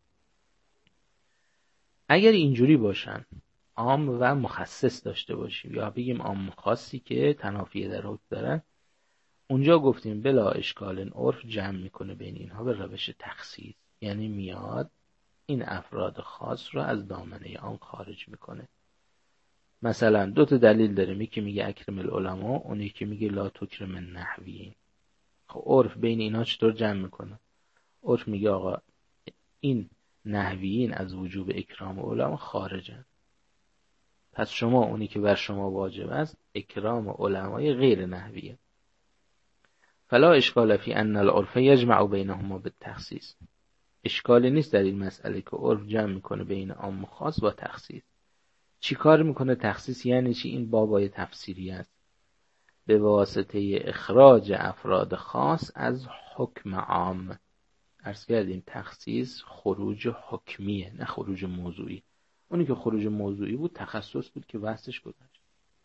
اگر اینجوری باشن عام و مخصص داشته باشیم یا بگیم عام و خاصی که تنافی در حکم دارن، اونجا گفتیم بلا اشکال عرف جمع میکنه بین اینها به روش تخصیص، یعنی میاد این افراد خاص رو از دامنه عام خارج میکنه. مثلا دو تا دلیل داریم، یکی میگه اکرم العلماء، اون یکی میگه لا تکرم النحویین. خب عرف بین اینا چطور جمع میکنه؟ عرف میگه آقا این نحویین از وجوب اکرام علما خارجن، پس شما اونی که بر شما واجب است اکرام علمای غیر نحویه. فلا اشکال فی ان العرف یجمع بینهما بالتخصیص. اشکالی نیست در این مسئله که عرف جمع میکنه بین عام و خاص با تخصیص. چی کار میکنه تخصیص؟ یعنی چی؟ این بابای تفسیری است، به واسطه اخراج افراد خاص از حکم عام. عرض کردیم تخصیص خروج حکمیه نه خروج موضوعی. اونی که خروج موضوعی بود تخصص بود که بحثش گذشت.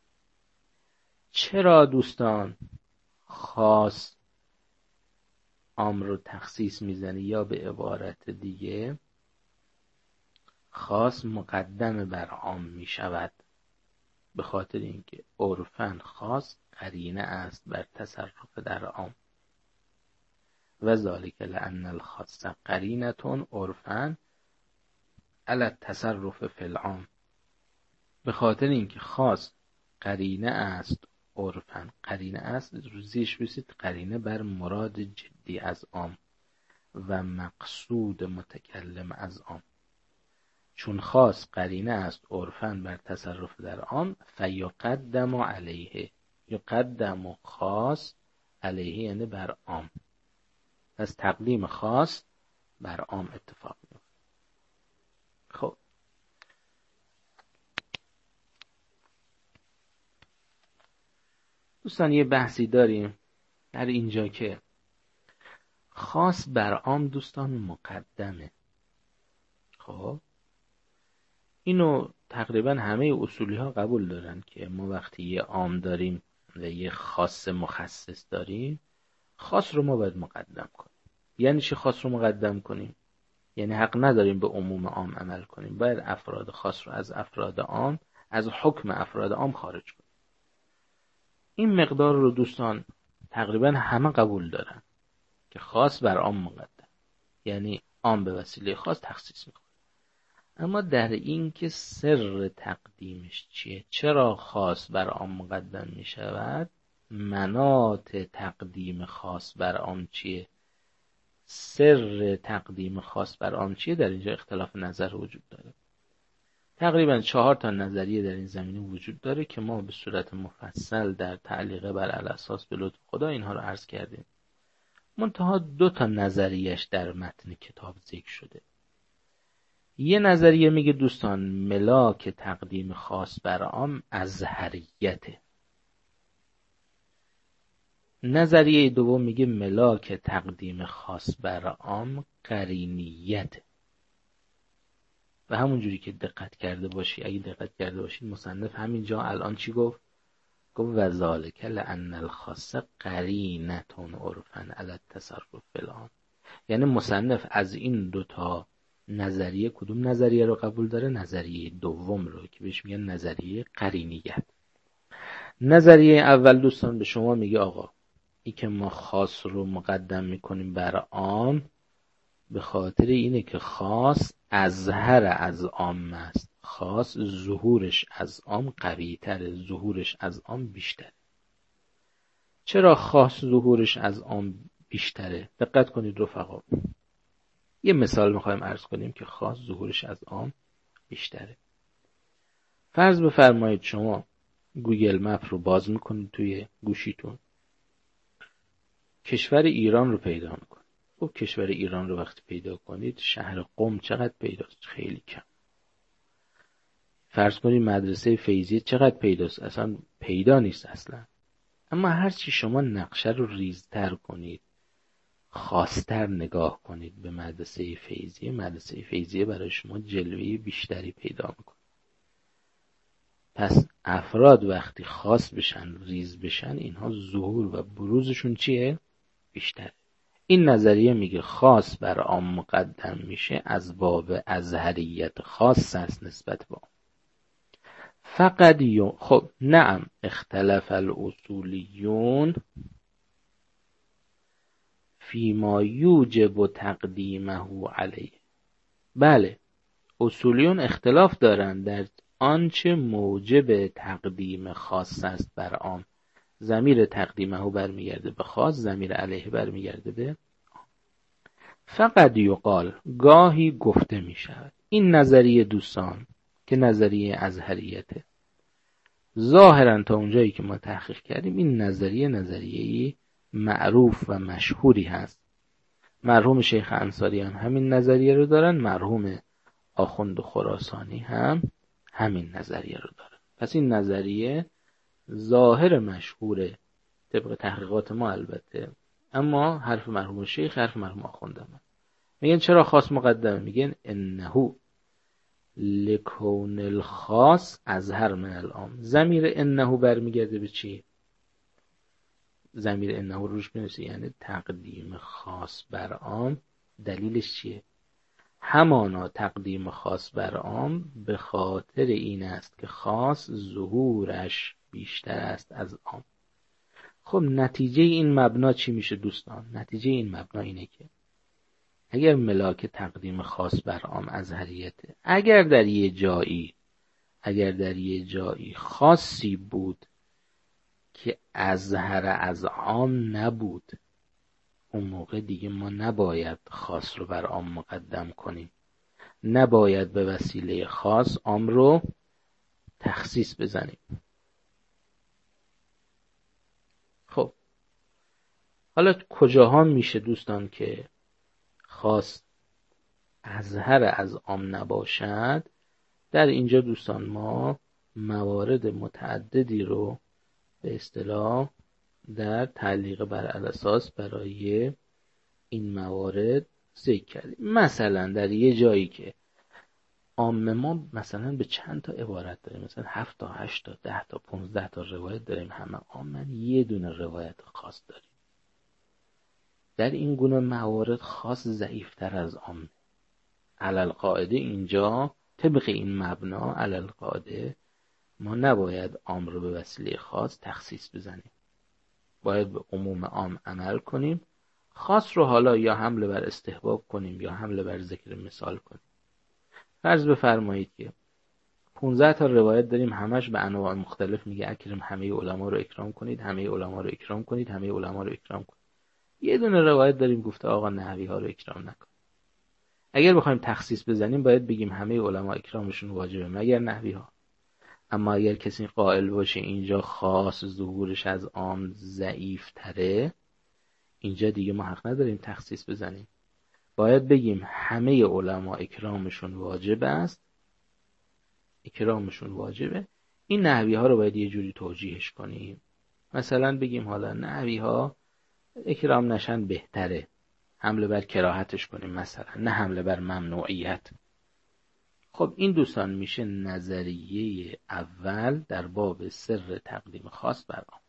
چرا دوستان خاص عام رو تخصیص میزنه؟ یا به عبارت دیگه خاص مقدم بر عام میشود، به خاطر اینکه عرفاً خاص قرینه است بر تصرف در عام. و ذالک لأن الخاص قرینتون عرفاً علی التصرف فی العام. به خاطر اینکه خاص قرینه است، عرفاً قرینه است، روزیش بسید قرینه بر مراد جدی از عام و مقصود متکلم از عام. چون خاص قرینه است عرفاً بر تصرف در عام، فیقدم علیه، یقدم خاص علیه یعنی بر عام، پس تقدیم خاص بر عام اتفاق میفته. خب دوستان یه بحثی داریم در اینجا که خاص بر عام دوستان مقدمه. خب اینو تقریبا همه اصولی ها قبول دارن که ما وقتی یه عام داریم و یه خاص مخصص داریم، خاص رو ما باید مقدم کنیم. یعنی چی خاص رو مقدم کنیم؟ یعنی حق نداریم به عموم عام عمل کنیم، باید افراد خاص رو از افراد عام، از حکم افراد عام خارج کنیم. این مقدار رو دوستان تقریبا همه قبول دارن که خاص بر عام مقدم، یعنی عام به وسیله خاص تخصیص میکنه. اما در این که سر تقدیمش چیه، چرا خاص بر عام مقدم میشود، مناط تقدیم خاص بر عام چیه، سر تقدیم خاص بر عام چیه، در اینجا اختلاف نظر وجود داره. تقریبا چهار تا نظریه در این زمینه وجود داره که ما به صورت مفصل در تعلیق بر الاساس به لطف خدا اینها رو عرض کردیم. منتها دو تا نظریهش در متن کتاب ذکر شده. یه نظریه میگه دوستان ملاک تقدیم خاص بر عام ازهریته. نظریه دوم میگه ملاک تقدیم خاص بر عام قرینیته. و همون جوری که دقت کرده باشی، اگه دقت کرده باشید مصنف همینجا الان چی گفت؟ گفت وذالک لأن الخاص قرینتون عرفا علی التصرف بالعام. یعنی مصنف از این دوتا نظریه کدوم نظریه رو قبول داره؟ نظریه دوم رو که بهش میگن نظریه قرینیت. نظریه اول دوستان به شما میگه آقا ای که ما خاص رو مقدم میکنیم بر عام به خاطر اینه که خاص ازهر از عام است، خاص ظهورش از عام قوی تره، ظهورش از عام بیشتره. چرا خاص ظهورش از عام بیشتره؟ دقت کنید رفقا، یه مثال میخوایم عرض کنیم که خاص ظهورش از عام بیشتره. فرض بفرمایید شما گوگل مپ رو باز میکنید توی گوشیتون، کشور ایران رو پیدا میکنید. خب کشور ایران رو وقتی پیدا کنید شهر قم چقدر پیداست؟ خیلی کم. فرض کنید مدرسه فیضیه چقدر پیداست؟ اصلا پیدا نیست اصلا. اما هرچی شما نقشه رو ریزتر کنید، خاصتر نگاه کنید به مدرسه فیضیه، مدرسه فیضیه برای شما جلوه بیشتری پیدا میکنه. پس افراد وقتی خاص بشن، ریز بشن، اینها ظهور و بروزشون چیه؟ بیشتره. این نظریه میگه خاص بر عام مقدم میشه از باب ازهریت خاص است نسبت به عام. فقط یو خب نعم اختلف الاصولیون فیما یوجب تقدیمه علیه. بله اصولیون اختلاف دارند در آنچه موجب تقدیم خاص است بر عام. ضمیر تقدیمه برمیگرده به خاص، ضمیر علیه برمیگرده به عام. فقط یقال گاهی گفته می شود. این نظریه دوستان که نظریه ازهریته، ظاهرا تا اونجایی که ما تحقیق کردیم این نظریه نظریه‌ای معروف و مشهوری هست. مرحوم شیخ انصاریان همین نظریه رو دارن، مرحوم آخوند خراسانی هم همین نظریه رو دارن. پس این نظریه ظاهر مشهوره طبق تحقیقات ما البته، اما حرف مرحوم شیخ حرف مرحوم آخوند هم. میگن چرا خاص مقدمه؟ میگن انهو لکون الخاص ازهر من العام. ضمیر انهو برمیگرده به چی؟ ضمیر انهو روش بنویسی، یعنی تقدیم خاص بر عام. دلیلش چیه؟ همانا تقدیم خاص بر عام به خاطر این است که خاص ظهورش بیشتر است از عام. خب نتیجه این مبنا چی میشه دوستان؟ نتیجه این مبنا اینه که اگر ملاک تقدیم خاص بر عام ازهریته، اگر در یه جایی اگر در یه جایی خاصی بود که ازهر از عام نبود، اون موقع دیگه ما نباید خاص رو بر عام مقدم کنیم، نباید به وسیله خاص عام رو تخصیص بزنیم. خب حالا کجاها میشه دوستان که خاص ازهر از عام نباشد؟ در اینجا دوستان ما موارد متعددی رو به اصطلاح در تعلیق بر الاساس برای این موارد ذکر کردیم. مثلا در یه جایی که عام ما مثلا به چند تا عبارت داریم، مثلا هفت تا هشت تا ده تا پونزده تا روایت داریم، همه عام یه دونه روایت خاص داریم. در این گونه موارد خاص ضعیفتر از عام. علل قاعده اینجا طبق این مبنا علل قاعده ما نباید عام رو به وسیله خاص تخصیص بزنیم، باید به عموم عام عمل کنیم، خاص رو حالا یا حمله بر استحباب کنیم یا حمله بر ذکر مثال کنیم. فرض بفرمایید که پانزده تا روایت داریم، همش به انواع مختلف میگه اکرم همه علما رو اکرام کنید، همه علما رو اکرام کنید، همه علما رو اکرام کنید. یه دونه روایت داریم گفته آقا نحوی ها رو اکرام نکن. اگر بخوایم تخصیص بزنیم باید بگیم همه علما اکرامشون واجبه مگر نحوی ها. اما اگر کسی قائل باشه اینجا خاص ظهورش از عام ضعیف تره، اینجا دیگه ما حق نداریم تخصیص بزنیم، باید بگیم همه علما اکرامشون واجب است، اکرامشون واجبه. این نحوی ها رو باید یه جوری توجیهش کنیم، مثلا بگیم حالا نحوی ها اکرام نشن بهتره، حمله بر کراهتش کنیم مثلا، نه حمله بر ممنوعیت. خب این دوستان میشه نظریه اول در باب سر تقدیم خاص بر عام.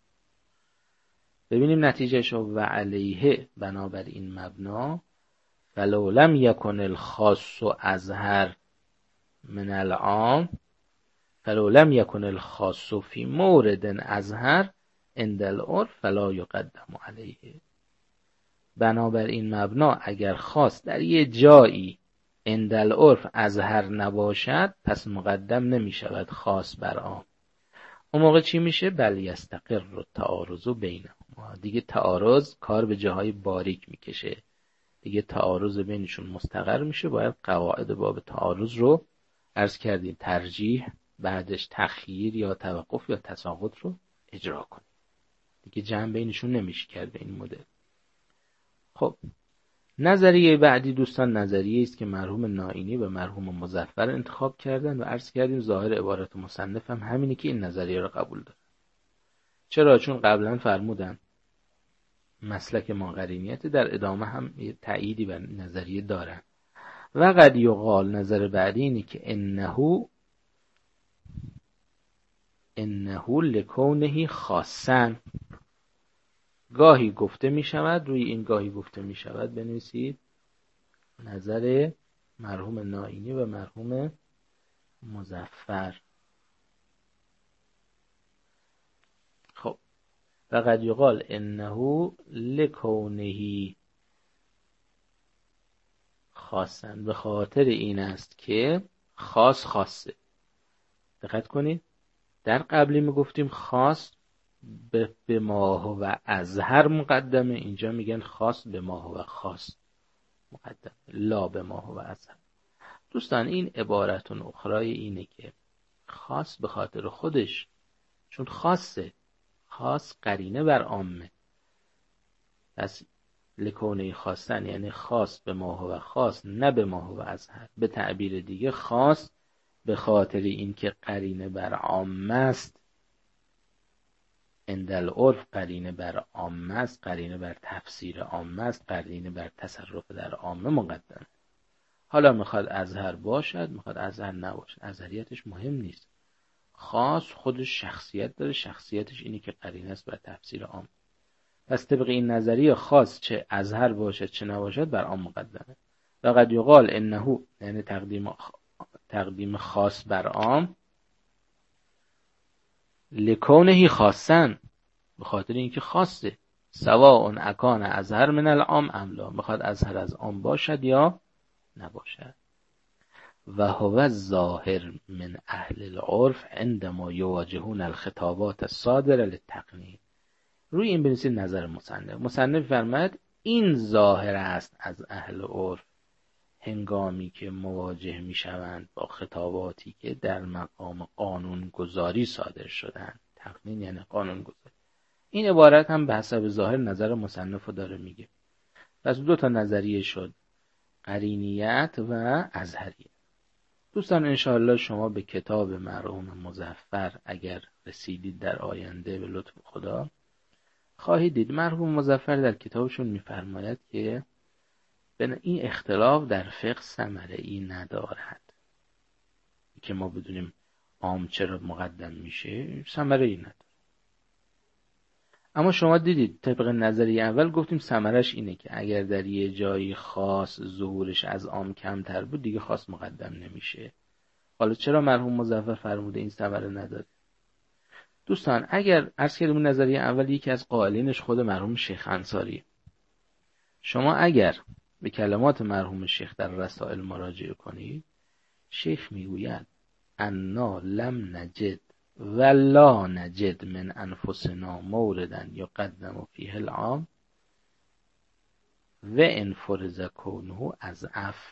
ببینیم نتیجهش و علیه بنابر این مبنا فلو لم یکن الخاص اظهر من العام فلو لم یکن الخاص فی مورد اظهر عند العرف فلا یقدم علیه. بنابر این مبنا اگر خاص در یه جایی عند العرف اظهر نباشد پس مقدم نمی شود خاص بر عام. اون موقع چی میشه؟ بل یستقر التعارض بینهما. دیگه تعارض کار به جاهای باریک میکشه، دیگه تعارض بینشون مستقر میشه. باید قواعد باب تعارض رو عرض کردیم، ترجیح، بعدش تخییر یا توقف یا تساقط رو اجرا کنیم. دیگه جمع بینشون نمیشه کرد به این مدل. خب نظریه بعدی دوستان نظریه است که مرحوم نائینی و مرحوم مظفر انتخاب کردن و عرض کردیم ظاهر عبارت مصنف هم همینه که این نظریه رو قبول داره. چرا؟ چون قبلا فرمودن مسلک ما قرینیت، در ادامه هم تأییدی بر نظریه دارن. و قد یقال، نظر بعدی اینه که انه انه لکونه خاصن. گاهی گفته می شود، روی این گاهی گفته می شود بنویسید نظر مرحوم نائینی و مرحوم مظفر. خب و قد یقال انه لکونه خاصن، به خاطر این است که خاص خاصه. دقت کنید در قبلی می گفتیم خاص به, به ما هو اظهر مقدمه، اینجا میگن خاص به ما هو خاص مقدم، لا به ما هو اظهر. دوستان این عبارتون اخرای اینه که خاص به خاطر خودش، چون خاصه، خاص قرینه بر عامه، پس لکونه خاصن یعنی خاص به ما هو خاص نه به ما هو اظهر. به تعبیر دیگه خاص به خاطر اینکه قرینه بر عامه است، عند العرف قرینه بر عامه است، قرینه بر تفسیر عامه است، قرینه بر تصرف در عامه مقدمه. حالا میخواد اظهر باشد، میخواد اظهر نباشد، اظهریتش مهم نیست. خاص خودش شخصیت داره، شخصیتش اینه که قرینه است بر تفسیر عام. پس طبق این نظریه خاص چه اظهر باشد چه نباشد بر عام مقدمه. و قد یقال انه، یعنی تقدیم تقدیم خاص بر عام، لکونه خاصن، به خاطر اینکه خاصه، سواء اکان اظهر من العام ام لا، میخواد اظهر از عام باشد یا نباشد. و هو الظاهر من اهل العرف عندما یواجهون الخطابات الصادره للتقنین. روی این بنویسید نظر مصنف. مصنف فرماید این ظاهر است از اهل عرف هنگامی که مواجه میشوند با خطاباتی که در مقام قانون گذاری صادر شدند. تقنین یعنی قانون گذاری. این عبارت هم به حسب ظاهر نظر مصنف رو داره میگه. پس دو تا نظریه شد، قرینیت و اظهریت. دوستان انشاءالله شما به کتاب مرحوم مظفر اگر رسیدید در آینده به لطف خدا خواهید دید مرحوم مظفر در کتابشون میفرماید که این اختلاف در فقه ثمره‌ای ندارد. که ما بدونیم عام چرا مقدم میشه ثمره ای نداره. اما شما دیدید طبق نظریه اول گفتیم ثمرش اینه که اگر در یه جایی خاص ظهورش از عام کمتر بود دیگه خاص مقدم نمیشه. حالا چرا مرحوم مظفر فرموده این ثمره نداره؟ دوستان اگر عرض کردیم نظریه اول یکی از قائلینش خود مرحوم شیخ انصاری، شما اگر به کلمات مرحوم شیخ در رسائل مراجعه کنید، شیخ میگوید انا لم نجد ولا نجد من انفسنا موردن یقدم فیه العام و ان فرض کونه از اف.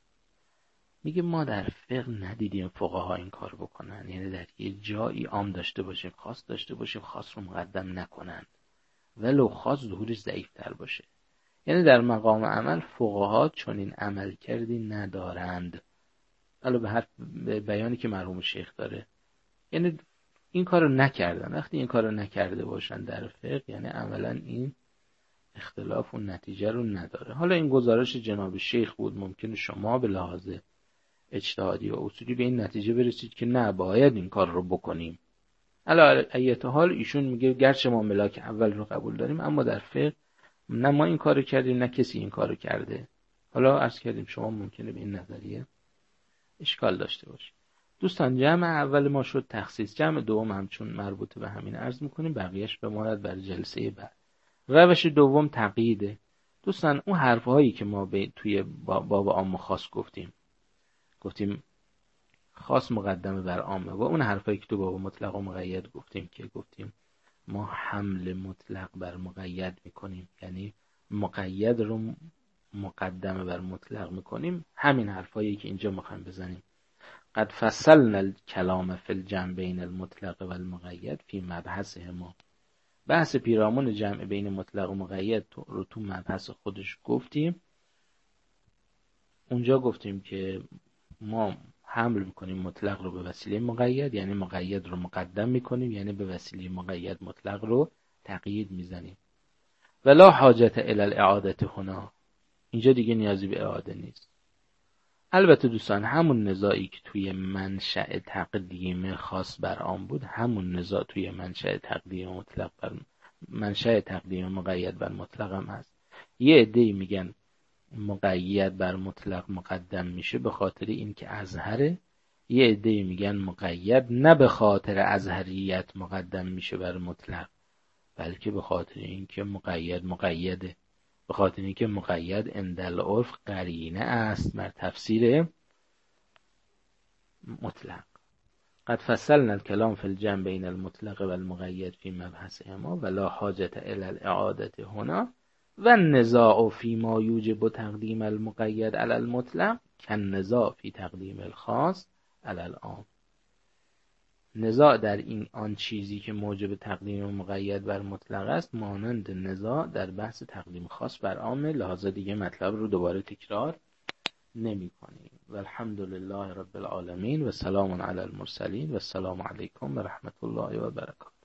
میگه ما در فقه ندیدیم فقها این کار بکنن، یعنی در یه جایی عام داشته باشیم خاص داشته باشیم خاص رو مقدم نکنن ولو خاص ظهورش ضعیف‌تر باشه. یعنی در مقام عمل فقها چنین عمل کردی ندارند، علاوه به هر بیانی که مرحوم شیخ داره، یعنی این کارو نکردن. وقتی این کارو نکرده باشن در فقه یعنی عملا این اختلاف و نتیجه رو نداره. حالا این گزارش جناب شیخ بود، ممکنه شما به لحاظ اجتهادی و اصولی به این نتیجه برسید که نه باید این کار رو بکنیم. علی ایت حال ایشون میگه گرچه ما ملاک اول رو قبول داریم اما در فقه نه ما این کارو کردیم نه کسی این کارو کرده. حالا عرض کردیم شما ممکنه به این نظریه اشکال داشته باشید. دوستان جمع اول ما شد تخصیص، جمع دوم همچون مربوط به همین عرض میکنیم، بقیهش بماند برای جلسه بعد. روش دوم تقییده. دوستان اون حرفهایی که ما به توی باب عام خاص گفتیم گفتیم خاص مقدمه بر عامه، و اون حرفایی که تو باب مطلق و مقید گفتیم که گفتیم ما حمل مطلق بر مقید میکنیم، یعنی مقید رو مقدمه بر مطلق میکنیم، همین حرفایی که اینجا میخوایم بزنیم. قد فصلنا الکلام فی الجمع بین المطلق و المقید فی مبحثه ما. بحث پیرامون جمع بین مطلق و مقید رو تو مبحث خودش گفتیم. اونجا گفتیم که ما حمل میکنیم مطلق رو به وسیله مقید، یعنی مقید رو مقدم میکنیم، یعنی به وسیله مقید مطلق رو تقیید میزنیم. ولا حاجت الی الاعاده هنا، اینجا دیگه نیازی به اعاده نیست. البته دوستان همون نزاعی که توی منشأ تقدیم خاص بر عام بود، همون نزاع توی منشأ تقدیم مطلق بر منشأ تقدیم مقید بر مطلق هم هست. یه عده‌ای میگن مقید بر مطلق مقدم میشه به خاطر اینکه ازهره، یه عده‌ای میگن مقید نه به خاطر ازهریت مقدم میشه بر مطلق، بلکه به خاطر اینکه مقید مقیده، به خاطر اینکه مقید اندل عرف قرینه است بر تفسیر مطلق. قد فصلنا الكلام فی الجمع بین المطلق و المقید فی مبحثه ما ولا حاجت الی الاعاده هنا و النزاع فی ما یوجب تقدیم المقید علی المطلق کالنزاع فی تقدیم الخاص علی العام. نزاع در این آن چیزی که موجب تقدیم مقید بر مطلق است مانند نزاع در بحث تقدیم خاص بر عام، لحاظا دیگه مطلب رو دوباره تکرار نمی کنیم. و الحمدلله رب العالمین و سلام علی المرسلین و السلام علیکم و رحمت الله و برکاته.